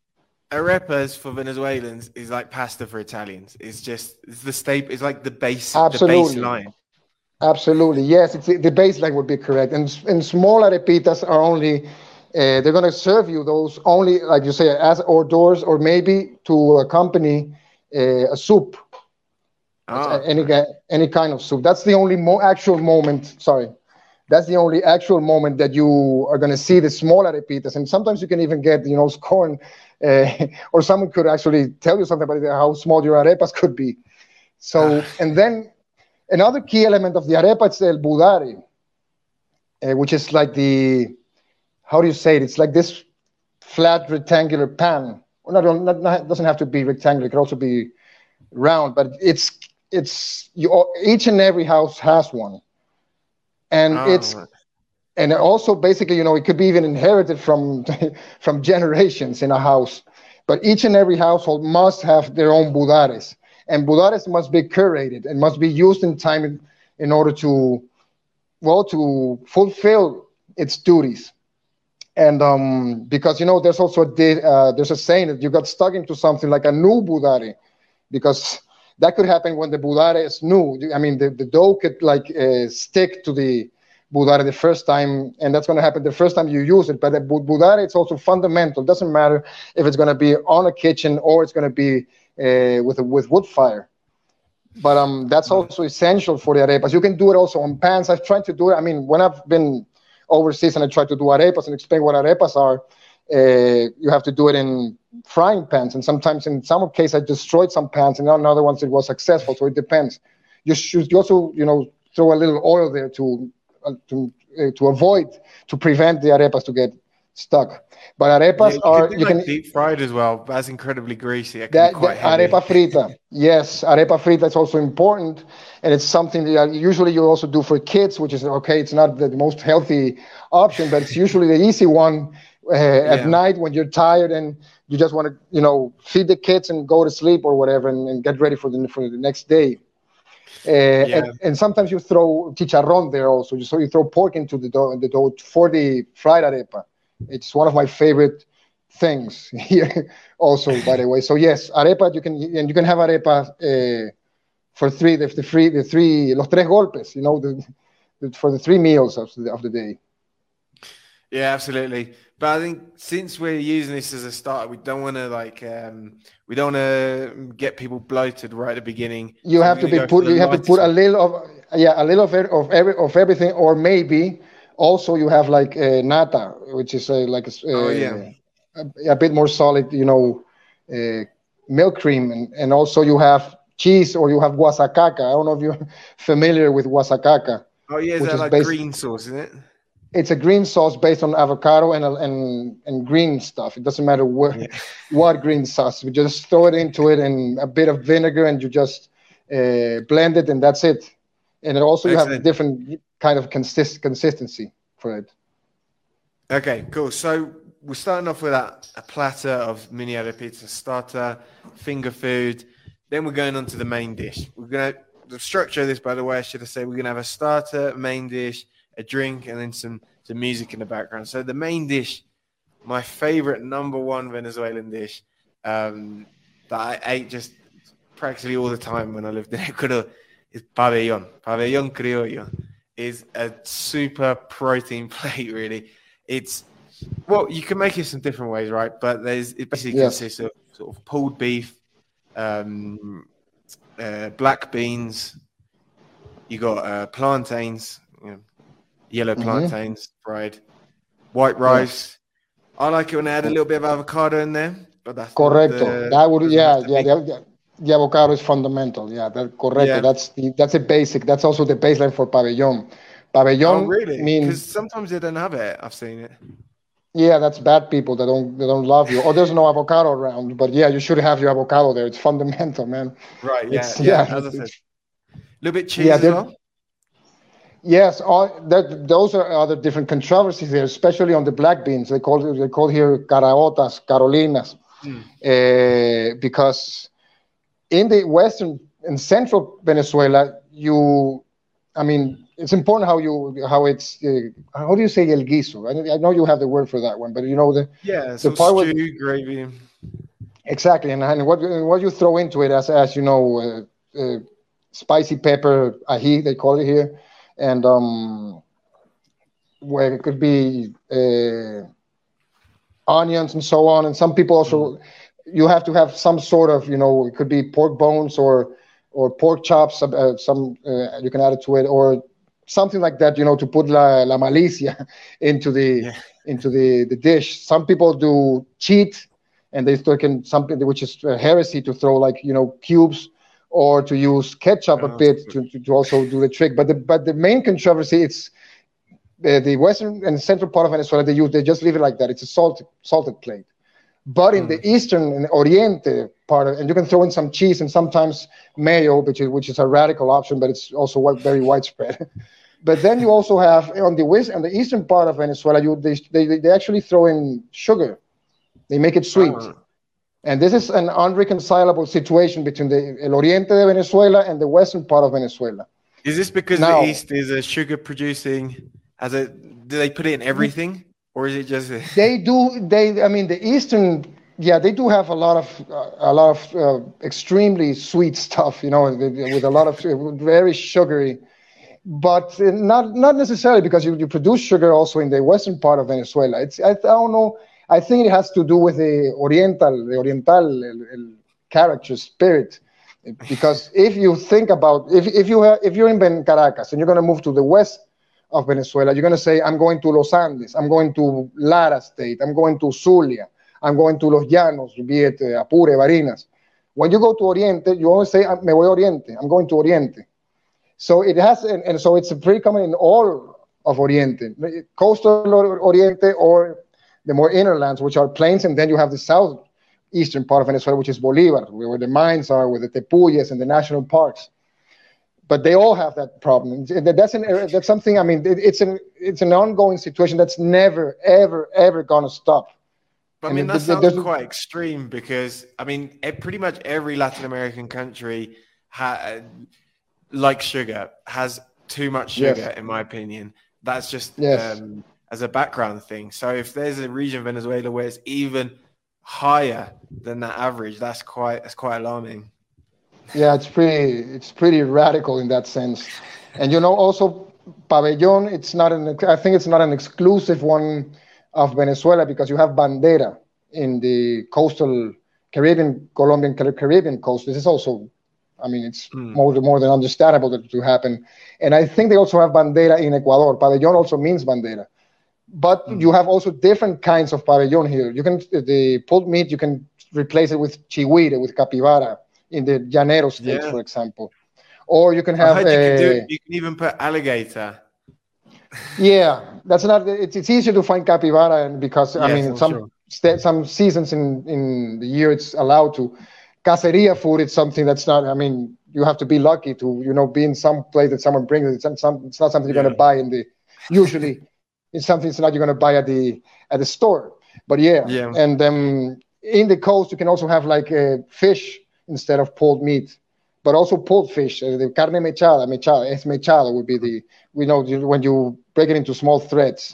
arepas for Venezuelans is like pasta for Italians. It's just it's the staple. It's like the base, absolutely. the baseline. Absolutely, yes. It's the baseline would be correct. And and small arepitas are only uh, they're going to serve you those only, like you say, as hors d'oeuvres, or maybe to accompany uh, a soup. Oh, any right. any kind of soup. That's the only mo- actual moment. Sorry, that's the only actual moment that you are going to see the small arepitas. And sometimes you can even get, you know, corn, uh, or someone could actually tell you something about how small your arepas could be. So, and then another key element of the arepa is el budare, uh, which is like the, how do you say it? It's like this flat rectangular pan. Well, not, not, not it doesn't have to be rectangular. It can also be round, but it's it's you. Each and every house has one, and oh. it's and also basically, you know, it could be even inherited from from generations in a house. But each and every household must have their own budares, and budares must be curated and must be used in time in, in order to, well, to fulfill its duties. And um, because, you know, there's also a uh, there's a saying that you got stuck into something like a new budare, because that could happen when the budare is new. I mean, the, the dough could like uh, stick to the budare the first time, and that's going to happen the first time you use it. But the budare, it's also fundamental. It doesn't matter if it's going to be on a kitchen or it's going to be uh, with a, with wood fire. But um, that's also essential for the arepas. You can do it also on pans. I've tried to do it. I mean, when I've been overseas and I try to do arepas and explain what arepas are, uh, you have to do it in frying pans. And sometimes in some cases I destroyed some pans, and in other ones it was successful. So it depends. You should also, you know, throw a little oil there to uh, to uh, to avoid, to prevent the arepas to get stuck. But arepas yeah, you are can you like can deep fried as well. But that's incredibly greasy. It that, can be quite that heavy. Arepa frita, yes, arepa frita is also important, and it's something that usually you also do for kids, which is okay. It's not the most healthy option, but it's usually the easy one uh, yeah. at night when you're tired and you just want to, you know, feed the kids and go to sleep or whatever, and, and get ready for the for the next day. Uh, yeah. and, and sometimes you throw chicharrón there also, so you throw pork into the dough, the dough for the fried arepa. It's one of my favorite things here also, by the way. So yes, arepa, you can, and you can have arepa uh, for three, the, the three, the three, los tres golpes, you know, the, the, for the three meals of the, of the day. Yeah, absolutely. But I think since we're using this as a start, we don't want to like, um, we don't want to get people bloated right at the beginning. You so have to be put, you have to put one. a little of, yeah, a little of of every of everything, or maybe also you have like uh, nata, which is uh, like a, uh, oh, yeah. a, a bit more solid, you know, uh, milk cream, and, and also you have cheese, or you have guasacaca. I don't know if you're familiar with guasacaca. Oh yeah, is that is like based, green sauce, isn't it? It's a green sauce based on avocado and and and green stuff. It doesn't matter what yeah. what green sauce. You just throw it into it and a bit of vinegar, and you just uh, blend it, and that's it. And it also Excellent. You have different kind of consist consistency for it. Okay, cool. So we're starting off with that, a platter of mini arepitas, starter, finger food. Then we're going on to the main dish. We're gonna the structure of this, by the way, I should have said we're gonna have a starter, main dish, a drink, and then some, some music in the background. So the main dish, my favorite number one Venezuelan dish um, that I ate just practically all the time when I lived in Ecuador is pabellón. Pabellón criollo is a super protein plate, really. It's, well, you can make it some different ways, right? But there's it basically yes. consists of sort of pulled beef, um, uh, black beans, you got uh, plantains, you know, yellow Mhm. plantains fried, white rice. I like it when they add a little bit of avocado in there, but that's the, Correcto. the That would, doesn't yeah, have to yeah. be. The, the avocado is fundamental. Yeah, that correcto. Yeah. That's the that's a basic. That's also the baseline for pabellón. Oh, Pabellón really? Because means, sometimes they don't have it. I've seen it. yeah, that's bad people that don't that don't love you. Or there's no avocado around. But yeah, you should have your avocado there. It's fundamental, man. Right. Yeah. It's Yeah. yeah, As I it's, said, it's a little bit cheese yeah. as They're, well. yes, all that those are other different controversies there, especially on the black beans. They call they call here caraotas, carolinas, Mm. uh, because in the western and central Venezuela, you, I mean, it's important how you how it's uh, how do you say el guiso? I, I know you have the word for that one, but you know the Yeah. the So part where stew, gravy. exactly, and, and what what you throw into it as as you know, uh, uh, spicy pepper, ají they call it here, and um, where it could be uh, onions and so on. And some people also, Mm. you have to have some sort of, you know, it could be pork bones or or pork chops. Uh, some uh, you can add it to it, or something like that. You know, to put la, la malicia into the Yeah. into the the dish. Some people do cheat, and they throw in something which is a heresy to throw like you know cubes. Or to use ketchup a Oh, bit to, to, to also do the trick, but the but the main controversy it's the, the western and central part of Venezuela, they use they just leave it like that. It's a salted salted plate. But in the mm. eastern and Oriente part of, and you can throw in some cheese and sometimes mayo, which is which is a radical option, but it's also very widespread. But then you also have on the west on the eastern part of Venezuela, you they they, they actually throw in sugar. They make it sweet. Oh. And this is an unreconcilable situation between the El Oriente de Venezuela and the western part of Venezuela. Is this because Now, the east is a sugar producing? Has a do they put it in everything, or is it just? A... They do. They. I mean, the eastern. Yeah, they do have a lot of uh, a lot of uh, extremely sweet stuff. You know, with a lot of very sugary, but not not necessarily because you, you produce sugar also in the western part of Venezuela. It's I, I don't know. I think it has to do with the Oriental, the Oriental el, el character spirit. Because if you think about if if you have, if you're in Caracas and you're going to move to the west of Venezuela, you're going to say, I'm going to Los Andes, I'm going to Lara State, I'm going to Zulia, I'm going to Los Llanos, be it uh, Apure, Barinas. When you go to Oriente, you always say, me voy a Oriente, I'm going to Oriente. So it has, and, and so it's pretty common in all of Oriente, coastal Oriente or the more inner lands, which are plains, and then you have the southeastern part of Venezuela, which is Bolivar, where the mines are, where the tepuyes and the national parks. But they all have that problem. That's an that's something. I mean, it's an it's an ongoing situation that's never, ever, ever gonna stop. But I mean, that sounds quite extreme because I mean, pretty much every Latin American country, ha- like sugar, has too much sugar, yes. in my opinion. That's just yes. um, as a background thing. So if there's a region of Venezuela where it's even higher than that average, that's quite that's quite alarming. Yeah, it's pretty it's pretty radical in that sense. And you know, also pabellón, it's not an I think it's not an exclusive one of Venezuela because you have bandera in the coastal Caribbean, Colombian Caribbean coast. This is also, I mean, it's mm. more more than understandable that to happen. And I think they also have bandera in Ecuador. Pabellón also means bandera. But mm. you have also different kinds of pabellón here. You can the pulled meat, you can replace it with chihuire, with capybara in the Llanero states, yeah. for example. Or you can have you, a, can do, you can even put alligator. Yeah, that's not. It's, it's easier to find capybara, and because yes, I mean, some sure. st- some seasons in in the year it's allowed to. Caceria food, it's something that's not. I mean, you have to be lucky to you know be in some place that someone brings it. It's, some, it's not something you're yeah. going to buy in the. Usually, it's something it's not you're going to buy at the at the store. But yeah, yeah. and um, in the coast you can also have like a fish instead of pulled meat. But also pulled fish, uh, the carne mechada, mechada, es mechada would be the, we know when you break it into small threads.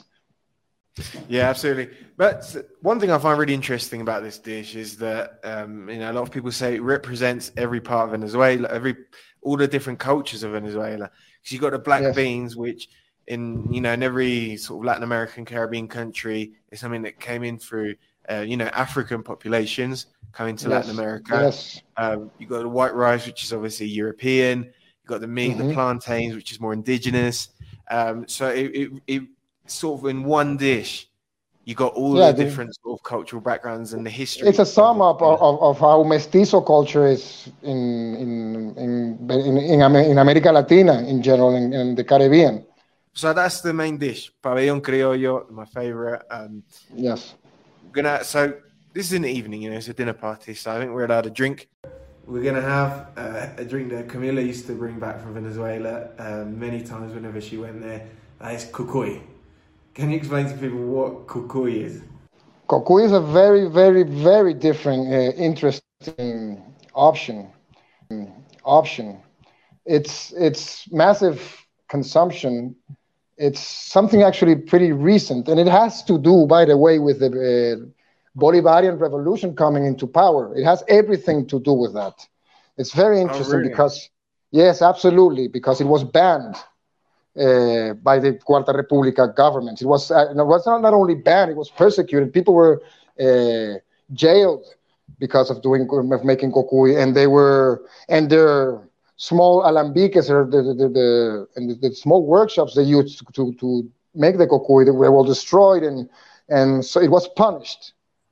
Yeah, absolutely. But one thing I find really interesting about this dish is that, um, you know, a lot of people say it represents every part of Venezuela, every, all the different cultures of Venezuela. Because you've got the black yes. beans, which in, you know, in every sort of Latin American, Caribbean country is something that came in through, uh, you know, African populations coming to yes. Latin America. Yes. Um, you've got the white rice, which is obviously European. You've got the meat, mm-hmm. the plantains, which is more indigenous. Um, so it, it, it sort of in one dish, you got all Yeah, the the, different sort of cultural backgrounds and the history. it's a sum of, up of, of, of how mestizo culture is in in in in, in, Amer- in America Latina in general, in, in the Caribbean. So that's the main dish, pabellón criollo, my favorite. Um, Yes. gonna so this is in the evening, you know, it's a dinner party, so I think we're allowed to drink. We're gonna have uh, a drink that Camila used to bring back from Venezuela uh, many times whenever she went there. Uh, it's cucuy. Can you explain to people what cucuy is? Cocuy is a very, very, very different, uh, interesting option. Option. It's it's massive consumption. It's something actually pretty recent, and it has to do, by the way, with the uh, Bolivarian revolution coming into power. It has everything to do with that. It's very interesting. Oh, really? Because, yes, absolutely, because it was banned uh, by the Cuarta República government. It was, uh, it was not, not only banned, it was persecuted. People were uh, jailed because of doing of making cocuy, and they were and their small alambiques or the the, the, the, and the, the small workshops they used to, to, to make the cocuy, they were all destroyed, and and so it was punished.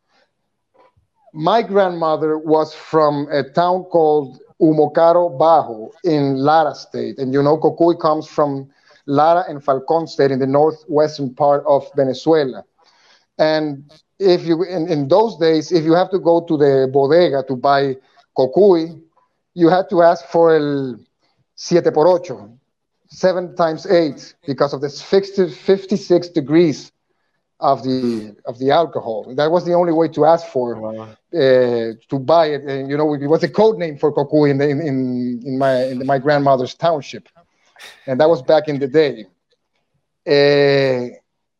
My grandmother was from a town called Humocaro Bajo in Lara State. And you know, cocuy comes from Lara and Falcón State in the northwestern part of Venezuela. And if you, in, in those days, if you have to go to the bodega to buy cocuy, you had to ask for el siete por ocho, seven times eight, because of this fifty-six degrees of the of the alcohol. That was the only way to ask for wow. uh, to buy it. And you know, it was a code name for cocuy in the, in, in in my in my grandmother's township, and that was back in the day. Uh,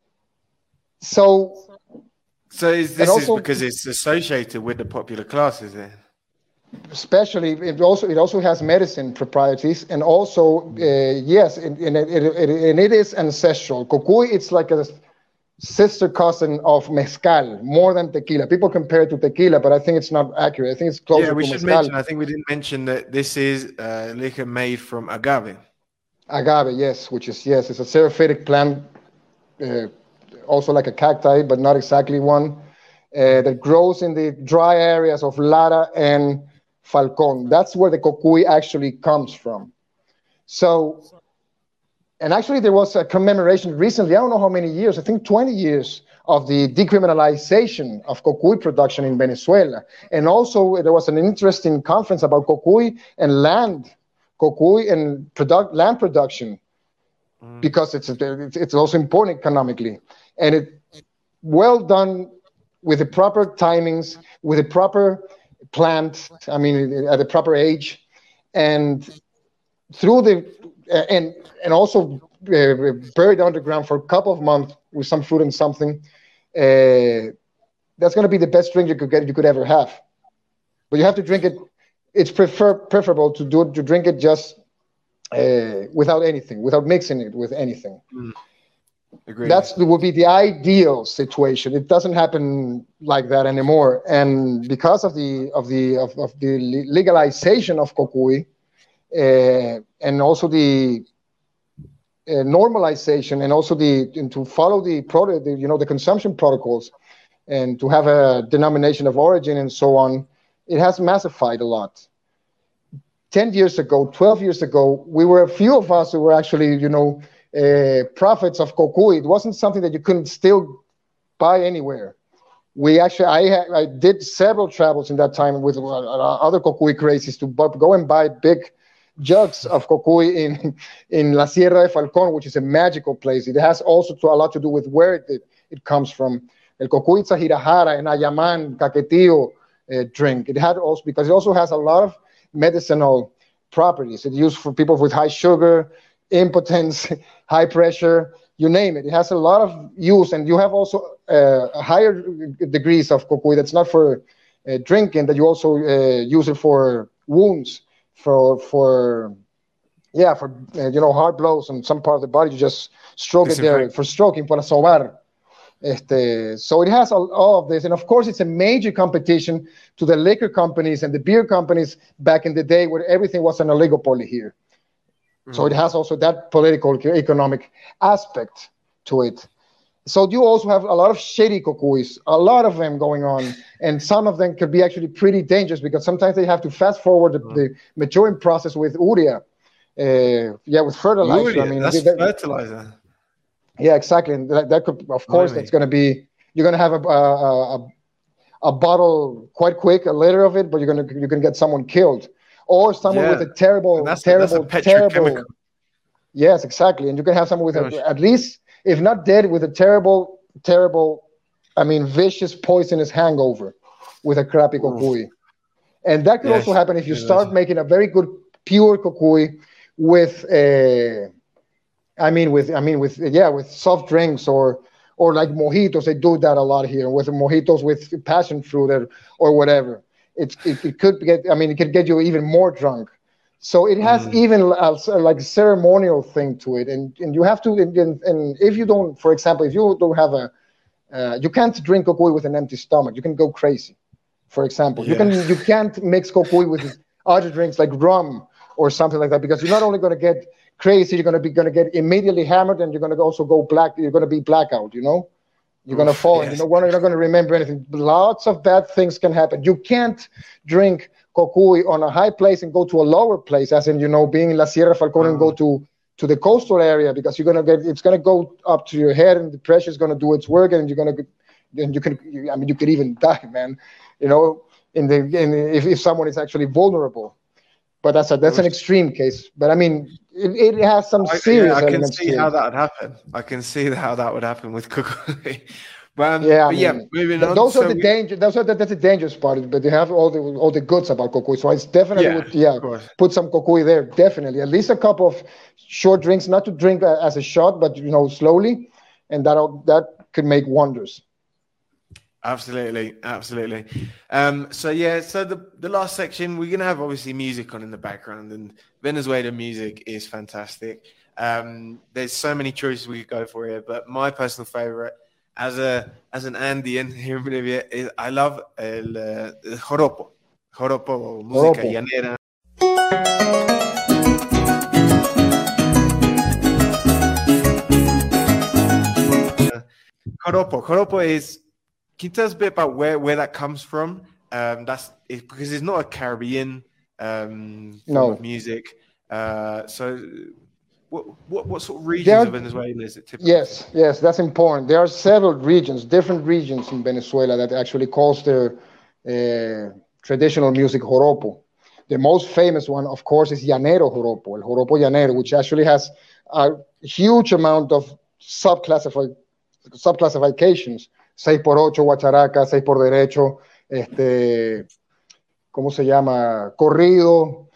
so, so is this also, is because it's associated with the popular classes then? Especially, it also it also has medicine properties, and also uh, yes, and, and, it, it, and it is ancestral. Cocuy, it's like a sister cousin of mezcal, more than tequila. People compare it to tequila, but I think it's not accurate. I think it's closer yeah, we to should mezcal. mention, I think we didn't mention that this is uh, liquor made from agave. Agave, yes, which is, yes, it's a seraphitic plant, uh, also like a cacti, but not exactly one, uh, that grows in the dry areas of Lara and Falcón. That's where the cocuy actually comes from. So, and actually, there was a commemoration recently, I don't know how many years, I think twenty years, of the decriminalization of cocuy production in Venezuela. And also, there was an interesting conference about cocuy and land, cocuy and product, land production, mm. because it's, it's also important economically. And it well done with the proper timings, with the proper plant, I mean, at the proper age, and through the Uh, and and also uh, buried underground for a couple of months with some food and something. Uh, that's going to be the best drink you could get, you could ever have. But you have to drink it. It's prefer preferable to do to drink it just uh, without anything, without mixing it with anything. Mm. Agreed. That's would be the ideal situation. It doesn't happen like that anymore, and because of the of the of, of the legalization of cocuy. Uh, and also the uh, normalization, and also the and to follow the, pro- the you know the consumption protocols, and to have a denomination of origin and so on, it has massified a lot. Ten years ago, twelve years ago, we were a few of us who were actually you know uh, prophets of cocuy. It wasn't something that you couldn't still buy anywhere. We actually, I, I did several travels in that time with uh, other cocuy crazies to bu- go and buy big jugs of cocuy in in La Sierra de Falcón, which is a magical place. It has also to, a lot to do with where it, it comes from. El cocuy Tzajirajara and Ayaman, Caquetío uh, drink. It had also, because it also has a lot of medicinal properties. It's used for people with high sugar, impotence, high pressure, you name it. It has a lot of use, and you have also uh, higher degrees of cocuy that's not for uh, drinking, that you also uh, use it for wounds. For for yeah for uh, you know hard blows on some part of the body, you just stroke it there for stroking, para sobar. Este, so it has all, all of this, and of course it's a major competition to the liquor companies and the beer companies back in the day, where everything was an oligopoly here. Mm. So it has also that political, economic aspect to it. So you also have a lot of shady cocuys, a lot of them going on, and some of them could be actually pretty dangerous because sometimes they have to fast forward the, mm. the maturing process with urea, uh, yeah, with fertilizer. Urea, I mean, that's that, fertilizer. Yeah, exactly, and that, that could, of course, really? that's going to be you're going to have a, a, a a bottle quite quick, a liter of it, but you're going to you're going to get someone killed or someone yeah. with a terrible, that's terrible, a, that's a terrible. Yes, exactly, and you can have someone with a, at least. If not dead, with a terrible, terrible, I mean, vicious, poisonous hangover with a crappy cocuy. And that could yes. also happen if you yeah, start making a very good, pure cocuy with, uh, I mean, with, I mean, with, yeah, with soft drinks or, or like mojitos. They do that a lot here with mojitos with passion fruit or, or whatever. It's, it, it could get, I mean, it could get you even more drunk. So it has mm. even a, like a ceremonial thing to it, and, and you have to. And, and if you don't, for example, if you don't have a, uh, you can't drink cocuy with an empty stomach. You can go crazy. For example, yeah. you can you can't mix cocuy with other drinks like rum or something like that because you're not only going to get crazy, you're going to be going to get immediately hammered, and you're going to also go black. You're going to be blackout. You know, you're going to fall, yes. and you know, you're not going to remember anything. Lots of bad things can happen. You can't drink cocuy on a high place and go to a lower place, as in, you know, being in La Sierra Falcón oh. and go to, to the coastal area because you're going to get, it's going to go up to your head and the pressure is going to do its work and you're going to, then you can, you, I mean, you could even die, man, you know, in the, in the if, if someone is actually vulnerable. But that's a, that's an extreme case. But I mean, it, it has some serious I, yeah, I elements. can see how that would happen. I can see how that would happen with cocuy. But, um, yeah, but mean, yeah, moving on. Those so are the we, danger. Those are the, that's the dangerous part. But they have all the all the goods about cocuy. So it's definitely yeah, would, yeah put some cocuy there. Definitely, at least a cup of short drinks, not to drink uh, as a shot, but you know slowly, and that that could make wonders. Absolutely, absolutely. Um, so yeah, so the the last section we're gonna have obviously music on in the background, and Venezuelan music is fantastic. Um, there's so many choices we could go for here, but my personal favorite. As a as an Andean here in Bolivia, I love el, uh, el joropo, joropo, música joropo. llanera. Uh, joropo, joropo is. Can you tell us a bit about where, where that comes from? Um, that's it, because it's not a Caribbean um, form no. of music. Uh, so. What, what, what sort of regions are, of Venezuela is it typically? Yes, yes, that's important. There are several regions, different regions in Venezuela that actually calls their uh, traditional music joropo. The most famous one, of course, is llanero joropo, el joropo llanero, which actually has a huge amount of subclassified subclassifications. seis por ocho, guacharaca, seis por derecho, este, ¿cómo se llama? Corrido,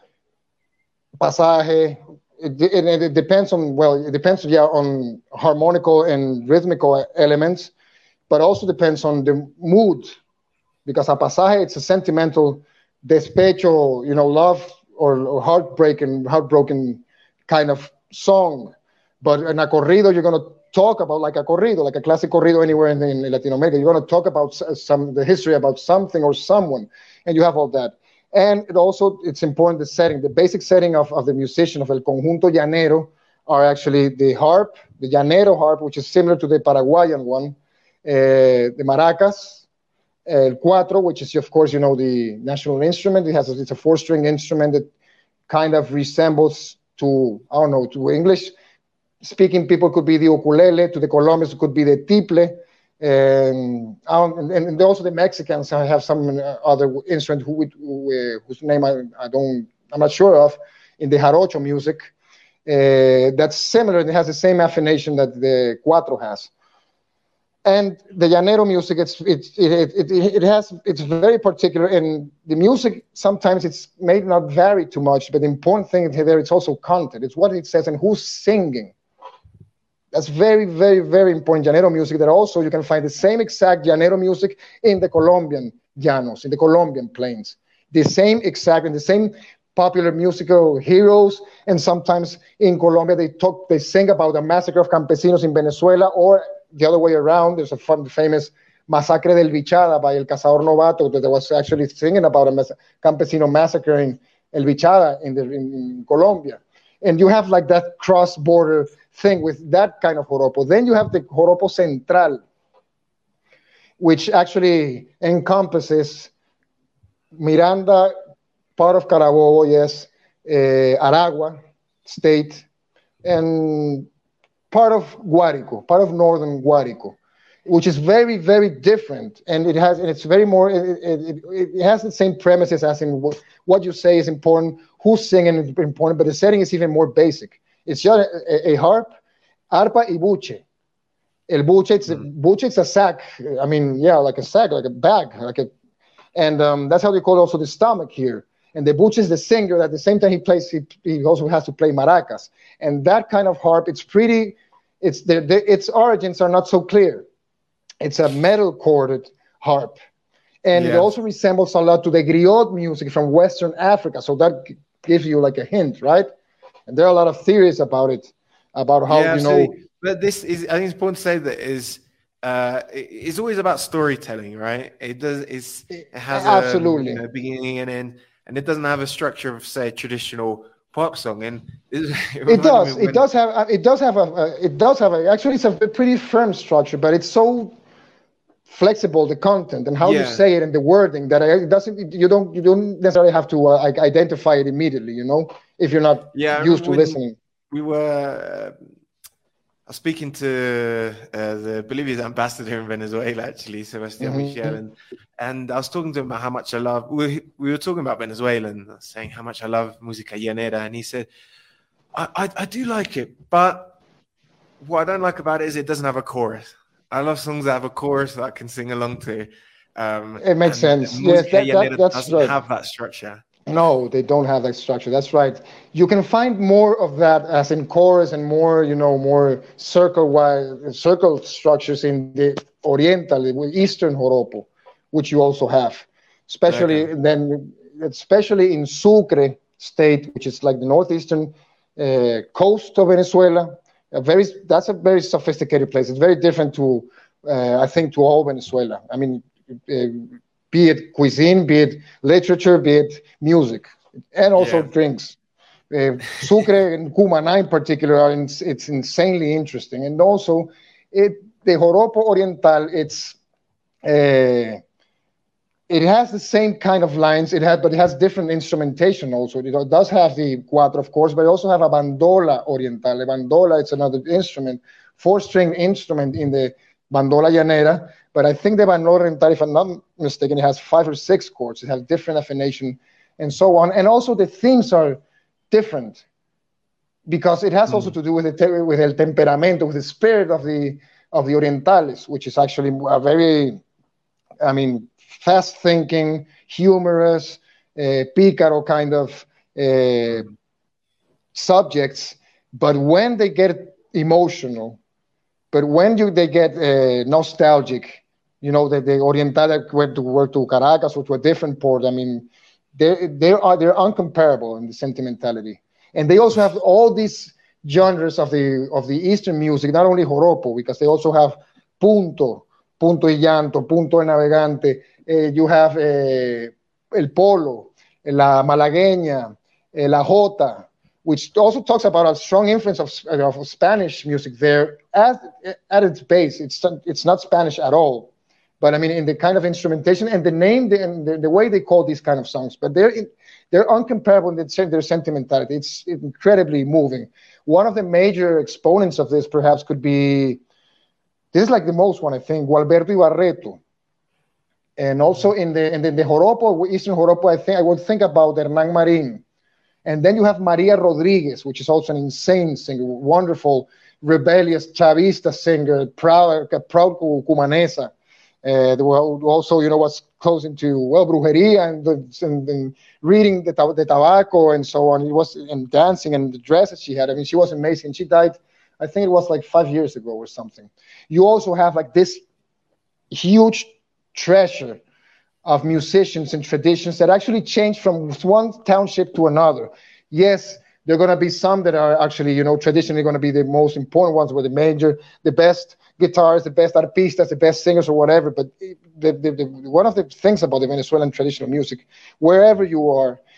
pasaje. It, it, it depends on, well, it depends, yeah, on harmonical and rhythmical elements, but also depends on the mood, because a pasaje, it's a sentimental despecho, you know, love or, or heartbreaking, heartbroken kind of song. But in a corrido, you're going to talk about like a corrido, like a classic corrido anywhere in, in Latin America. You're going to talk about some the history about something or someone, and you have all that. And it also, it's important, the setting, the basic setting of, of the musician, of El Conjunto Llanero, are actually the harp, the Llanero harp, which is similar to the Paraguayan one, uh, the maracas, El Cuatro, which is, of course, you know, the national instrument. It has a, it's a four-string instrument that kind of resembles to, I don't know, to English-speaking people could be the ukulele, to the Colombians it could be the tiple, and, um, and, and also the Mexicans have some other instrument who, who, uh, whose name I, I don't, I'm not sure of, in the jarocho music. Uh, that's similar. It has the same affination that the cuatro has. And the llanero music, it's, it's, it, it, it has, it's very particular. And the music, sometimes it's may not vary too much, but the important thing there, it's also content. It's what it says and who's singing. That's very, very, very important llanero music. That also you can find the same exact llanero music in the Colombian llanos, in the Colombian plains. The same exact and the same popular musical heroes. And sometimes in Colombia they talk, they sing about the massacre of campesinos in Venezuela, or the other way around. There's a fun, famous Masacre del Bichada by El Cazador Novato that was actually singing about a mas- campesino massacre in El Bichada in, the, in, in Colombia. And you have like that cross-border thing with that kind of joropo. Then you have the joropo central, which actually encompasses Miranda, part of Carabobo, yes, uh, Aragua state, and part of Guárico, part of northern Guárico, which is very, very different. And it has, and it's very more, it, it, it has the same premises as in what, what you say is important, who's singing is important, but the setting is even more basic. It's just a, a harp, arpa y buche. El buche, it's, mm. buche, it's a sack. I mean, yeah, like a sack, like a bag, like a, and um, that's how they call also the stomach here. And the buche is the singer. At the same time, he plays. He, he also has to play maracas. And that kind of harp, it's pretty. It's the, the its origins are not so clear. It's a metal corded harp, and yeah. it also resembles a lot to the griot music from Western Africa. So that gives you like a hint, right? And there are a lot of theories about it, about how yeah, you know. But this is, I think it's important to say that is. Uh, it's always about storytelling, right? It does. It's, it has absolutely a, you know, beginning and end, and it doesn't have a structure of, say, traditional pop song. And it, it, it does. When... It does have. It does have a. a it does have a. Actually, it's a pretty firm structure, but it's so flexible, the content and how yeah. you say it and the wording, that it doesn't. You don't. You don't necessarily have to uh, identify it immediately. You know, if you're not yeah, used to listening. We were. Uh, I was speaking to uh, the Bolivia's ambassador in Venezuela, actually, Sebastián mm-hmm. Michel, and, and I was talking to him about how much I love, we, we were talking about Venezuela and saying how much I love música llanera, and he said, I, I, I do like it, but what I don't like about it is it doesn't have a chorus. I love songs that have a chorus that I can sing along to. Um, it makes sense. Yes, that, that, that's doesn't right. have that structure. No, they don't have that structure. That's right. You can find more of that as in chorus and more, you know, more circle-wise, circle structures in the Oriental, Eastern Joropo, which you also have, especially okay. then, especially in Sucre state, which is like the northeastern uh, coast of Venezuela. A very, that's a very sophisticated place. It's very different to, uh, I think, to all Venezuela. I mean. Uh, be it cuisine, be it literature, be it music, and also yeah. drinks. Uh, Sucre and Cumaná in particular, are in, it's insanely interesting. And also, it the Joropo Oriental, it's uh, it has the same kind of lines, it has, but it has different instrumentation also. It does have the cuatro, of course, but it also have a bandola Oriental. A bandola, it's another instrument, four-string instrument in the bandola llanera. But I think the bandola oriental, if I'm not mistaken, it has five or six chords. It has different affination and so on. And also the themes are different because it has mm. also to do with the with el temperamento, with the spirit of the of the Orientales, which is actually a very, I mean, fast-thinking, humorous, uh, pícaro kind of uh, subjects. But when they get emotional, but when you they get uh, nostalgic, you know, that the Oriental went to were to Caracas or to a different port. I mean, they they are they're uncomparable in the sentimentality, and they also have all these genres of the of the Eastern music, not only joropo, because they also have punto, punto y llanto, punto de navegante. Uh, you have uh, el polo, la malagueña, uh, la jota, which also talks about a strong influence of, of Spanish music there. At, at its base, it's it's not Spanish at all, but I mean in the kind of instrumentation and the name the, and the, the way they call these kind of songs. But they're in, they're uncomparable in the, their sentimentality. It's incredibly moving. One of the major exponents of this perhaps could be, this is like the most one I think, Gualberto Ibarreto. And also in the in the, the joropo, Eastern joropo, I think I would think about Hernán Marín. And then you have Maria Rodriguez, which is also an insane singer, wonderful, rebellious Chavista singer, proud, proud Cumanesa. Uh, also, you know, was close into, well, brujeria and, the, and, and reading the, the tobacco and so on. It was and dancing and the dresses she had. I mean, she was amazing. She died, I think it was like five years ago or something. You also have like this huge treasure of musicians and traditions that actually change from one township to another. Yes, there are going to be some that are actually, you know, traditionally going to be the most important ones, where the major, the best guitarists, the best arpistas, the best singers or whatever. But the, the, the, one of the things about the Venezuelan traditional music, wherever you are,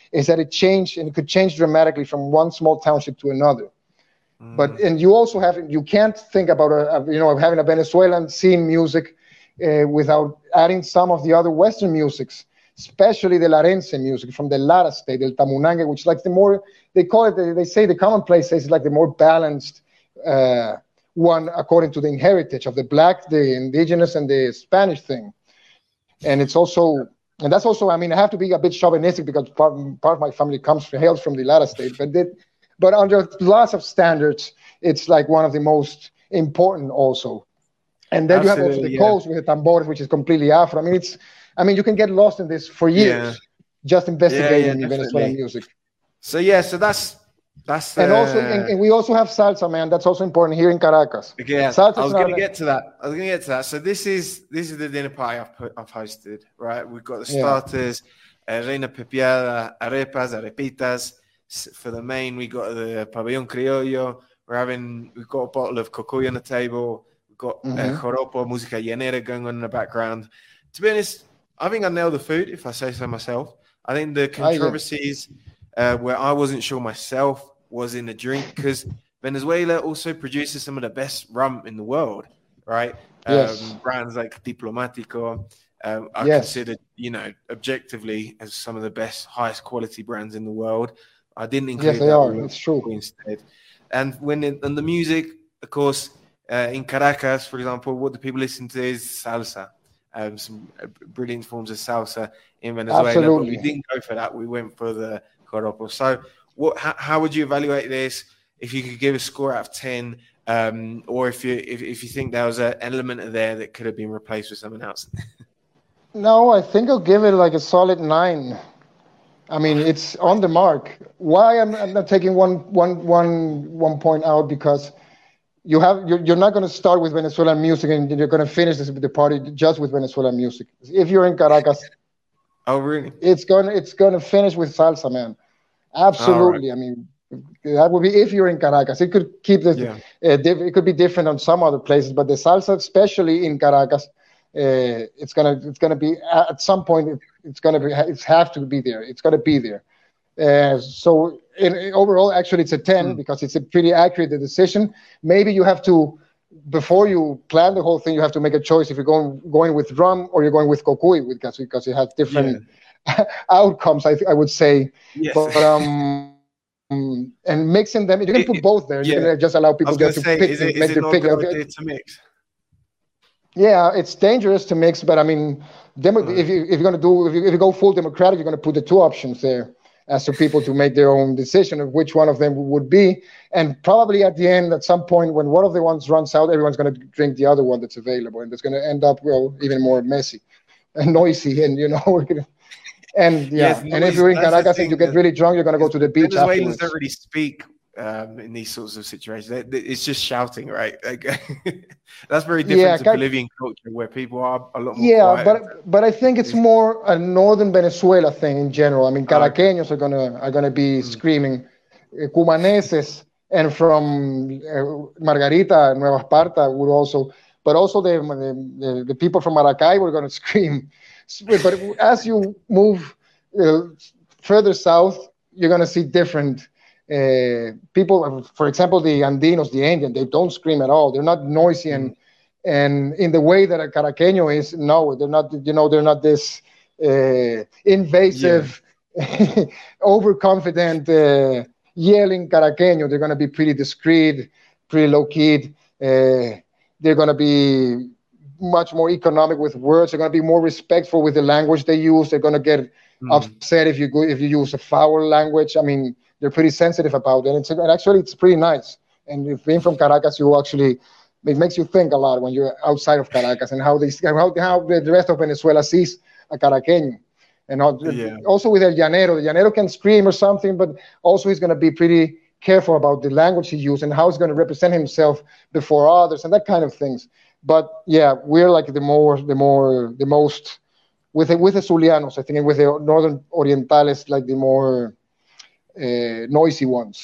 is that it changed, and it could change dramatically from one small township to another. Mm. But and you also have you can't think about a, a you know having a Venezuelan scene music uh, without adding some of the other Western musics, especially the Larense music from the Lara state, the Tamunangue, which is like the more they call it. They, they say the commonplace says it's like the more balanced uh, one according to the heritage of the Black, the Indigenous, and the Spanish thing. And it's also, and that's also, I mean, I have to be a bit chauvinistic because part, part of my family comes from, hails from the Lara state, but it, but under lots of standards, it's like one of the most important also. And then Absolutely, you have also the yeah. coast with the tambores, which is completely Afro. I mean, it's, I mean, you can get lost in this for years, yeah. just investigating yeah, yeah, Venezuelan music. So yeah, so that's that's and uh, also, and, and we also have salsa, man. That's also important here in Caracas. Yeah, salsa I was going to get to that. I was going to get to that. So this is this is the dinner party I've put, I've hosted. Right, we've got the starters, yeah. uh, Reina Pepiada, arepas, arepitas. For the main, we got the pabellón criollo. We're having we've got a bottle of cocuy on the table. We've got mm-hmm. uh, joropo, música llanera going on in the background. To be honest, I think I nailed the food, if I say so myself. I think the controversies uh, where I wasn't sure myself was in the drink, because Venezuela also produces some of the best rum in the world, right? Yes. Um, brands like Diplomático um, are yes. considered, you know, objectively as some of the best, highest quality brands in the world. I didn't include yes, they that are. It's true. Instead. And when it, and the music, of course, uh, in Caracas, for example, what do people listen to is salsa. Um, some brilliant forms of salsa in Venezuela. Absolutely. But we didn't go for that. We went for the joropo. So what, how, how would you evaluate this? If you could give a score out of ten, um, or if you if, if you think there was an element of there that could have been replaced with someone else? No, I think I'll give it like a solid nine. I mean, it's on the mark. Why I'm, I'm not taking one, one, one, one point out, because you have you're, you're not going to start with Venezuelan music and you're going to finish this, the party just with Venezuelan music. If you're in Caracas, oh really? It's going it's going to finish with salsa, man. Absolutely. Right. I mean, that would be if you're in Caracas. It could keep the yeah. uh, diff- it could be different on some other places, but the salsa, especially in Caracas, uh, it's gonna it's gonna be at some point. It, it's gonna be it's have to be there. It's gonna be there. Uh, so in, in overall, actually, it's a ten mm. because it's a pretty accurate decision. Maybe you have to, before you plan the whole thing, you have to make a choice if you're going going with rum or you're going with cocuy, because because it has different yeah. outcomes. I I would say, yes. but um. and mixing them, you can put both there. Yeah. You can just allow people to say, pick, is it, make is their it pick. to mix? Yeah, it's dangerous to mix, but I mean, demo, mm. if you if you're gonna do if you, if you go full democratic, you're gonna put the two options there, as for people to make their own decision of which one of them would be. And probably at the end, at some point, when one of the ones runs out, everyone's gonna drink the other one that's available, and it's gonna end up well even more messy and noisy, and you know we're gonna. And yeah, yes, and if you're in Caracas and you get really drunk, you're going to go to the beach Venezuelans afterwards. don't really speak um, in these sorts of situations. It's just shouting, right? Like, that's very different yeah, to Car- Bolivian culture, where people are a lot more yeah, quiet. but but I think it's more a northern Venezuela thing in general. I mean, Caraqueños are gonna are gonna be mm. screaming, uh, Cumaneses, and from uh, Margarita, Nueva Esparta would also, but also the the, the people from Maracay were going to scream. But as you move uh, further south, you're going to see different uh, people. For example, the Andinos, the Indian, they don't scream at all. They're not noisy, and and in the way that a Caraqueño is. No, they're not. You know, they're not this uh, invasive, yeah. overconfident, uh, yelling Caraqueño. They're going to be pretty discreet, pretty low key. Uh, they're going to be much more economic with words. They're going to be more respectful with the language they use. They're going to get mm. upset if you go, if you use a foul language. I mean, they're pretty sensitive about it. And, it's, and actually, it's pretty nice. And if being from Caracas, you actually, it makes you think a lot when you're outside of Caracas and how they how, how the rest of Venezuela sees a Caraqueño. And how, yeah. also with El Llanero, the Llanero can scream or something, but also he's going to be pretty careful about the language he uses and how he's going to represent himself before others and that kind of things. But yeah, we're like the more, the more, the most with the, with the Zulianos, I think, and with the Northern Orientales, like the more uh, noisy ones.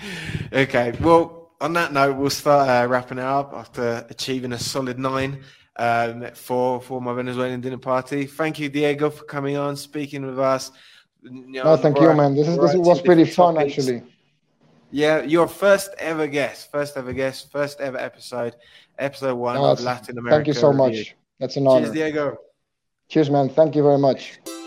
Okay, well, on that note, we'll start uh, wrapping it up after achieving a solid nine. um, for for my Venezuelan dinner party. Thank you, Diego, for coming on, speaking with us. You know, no, thank you, man. This is this was pretty fun, topics. actually. Yeah, your first ever guest, first ever guest, first ever episode, episode one no, of Latin America. Thank you so Review. much. That's an honor. Cheers, Diego. Cheers, man. Thank you very much.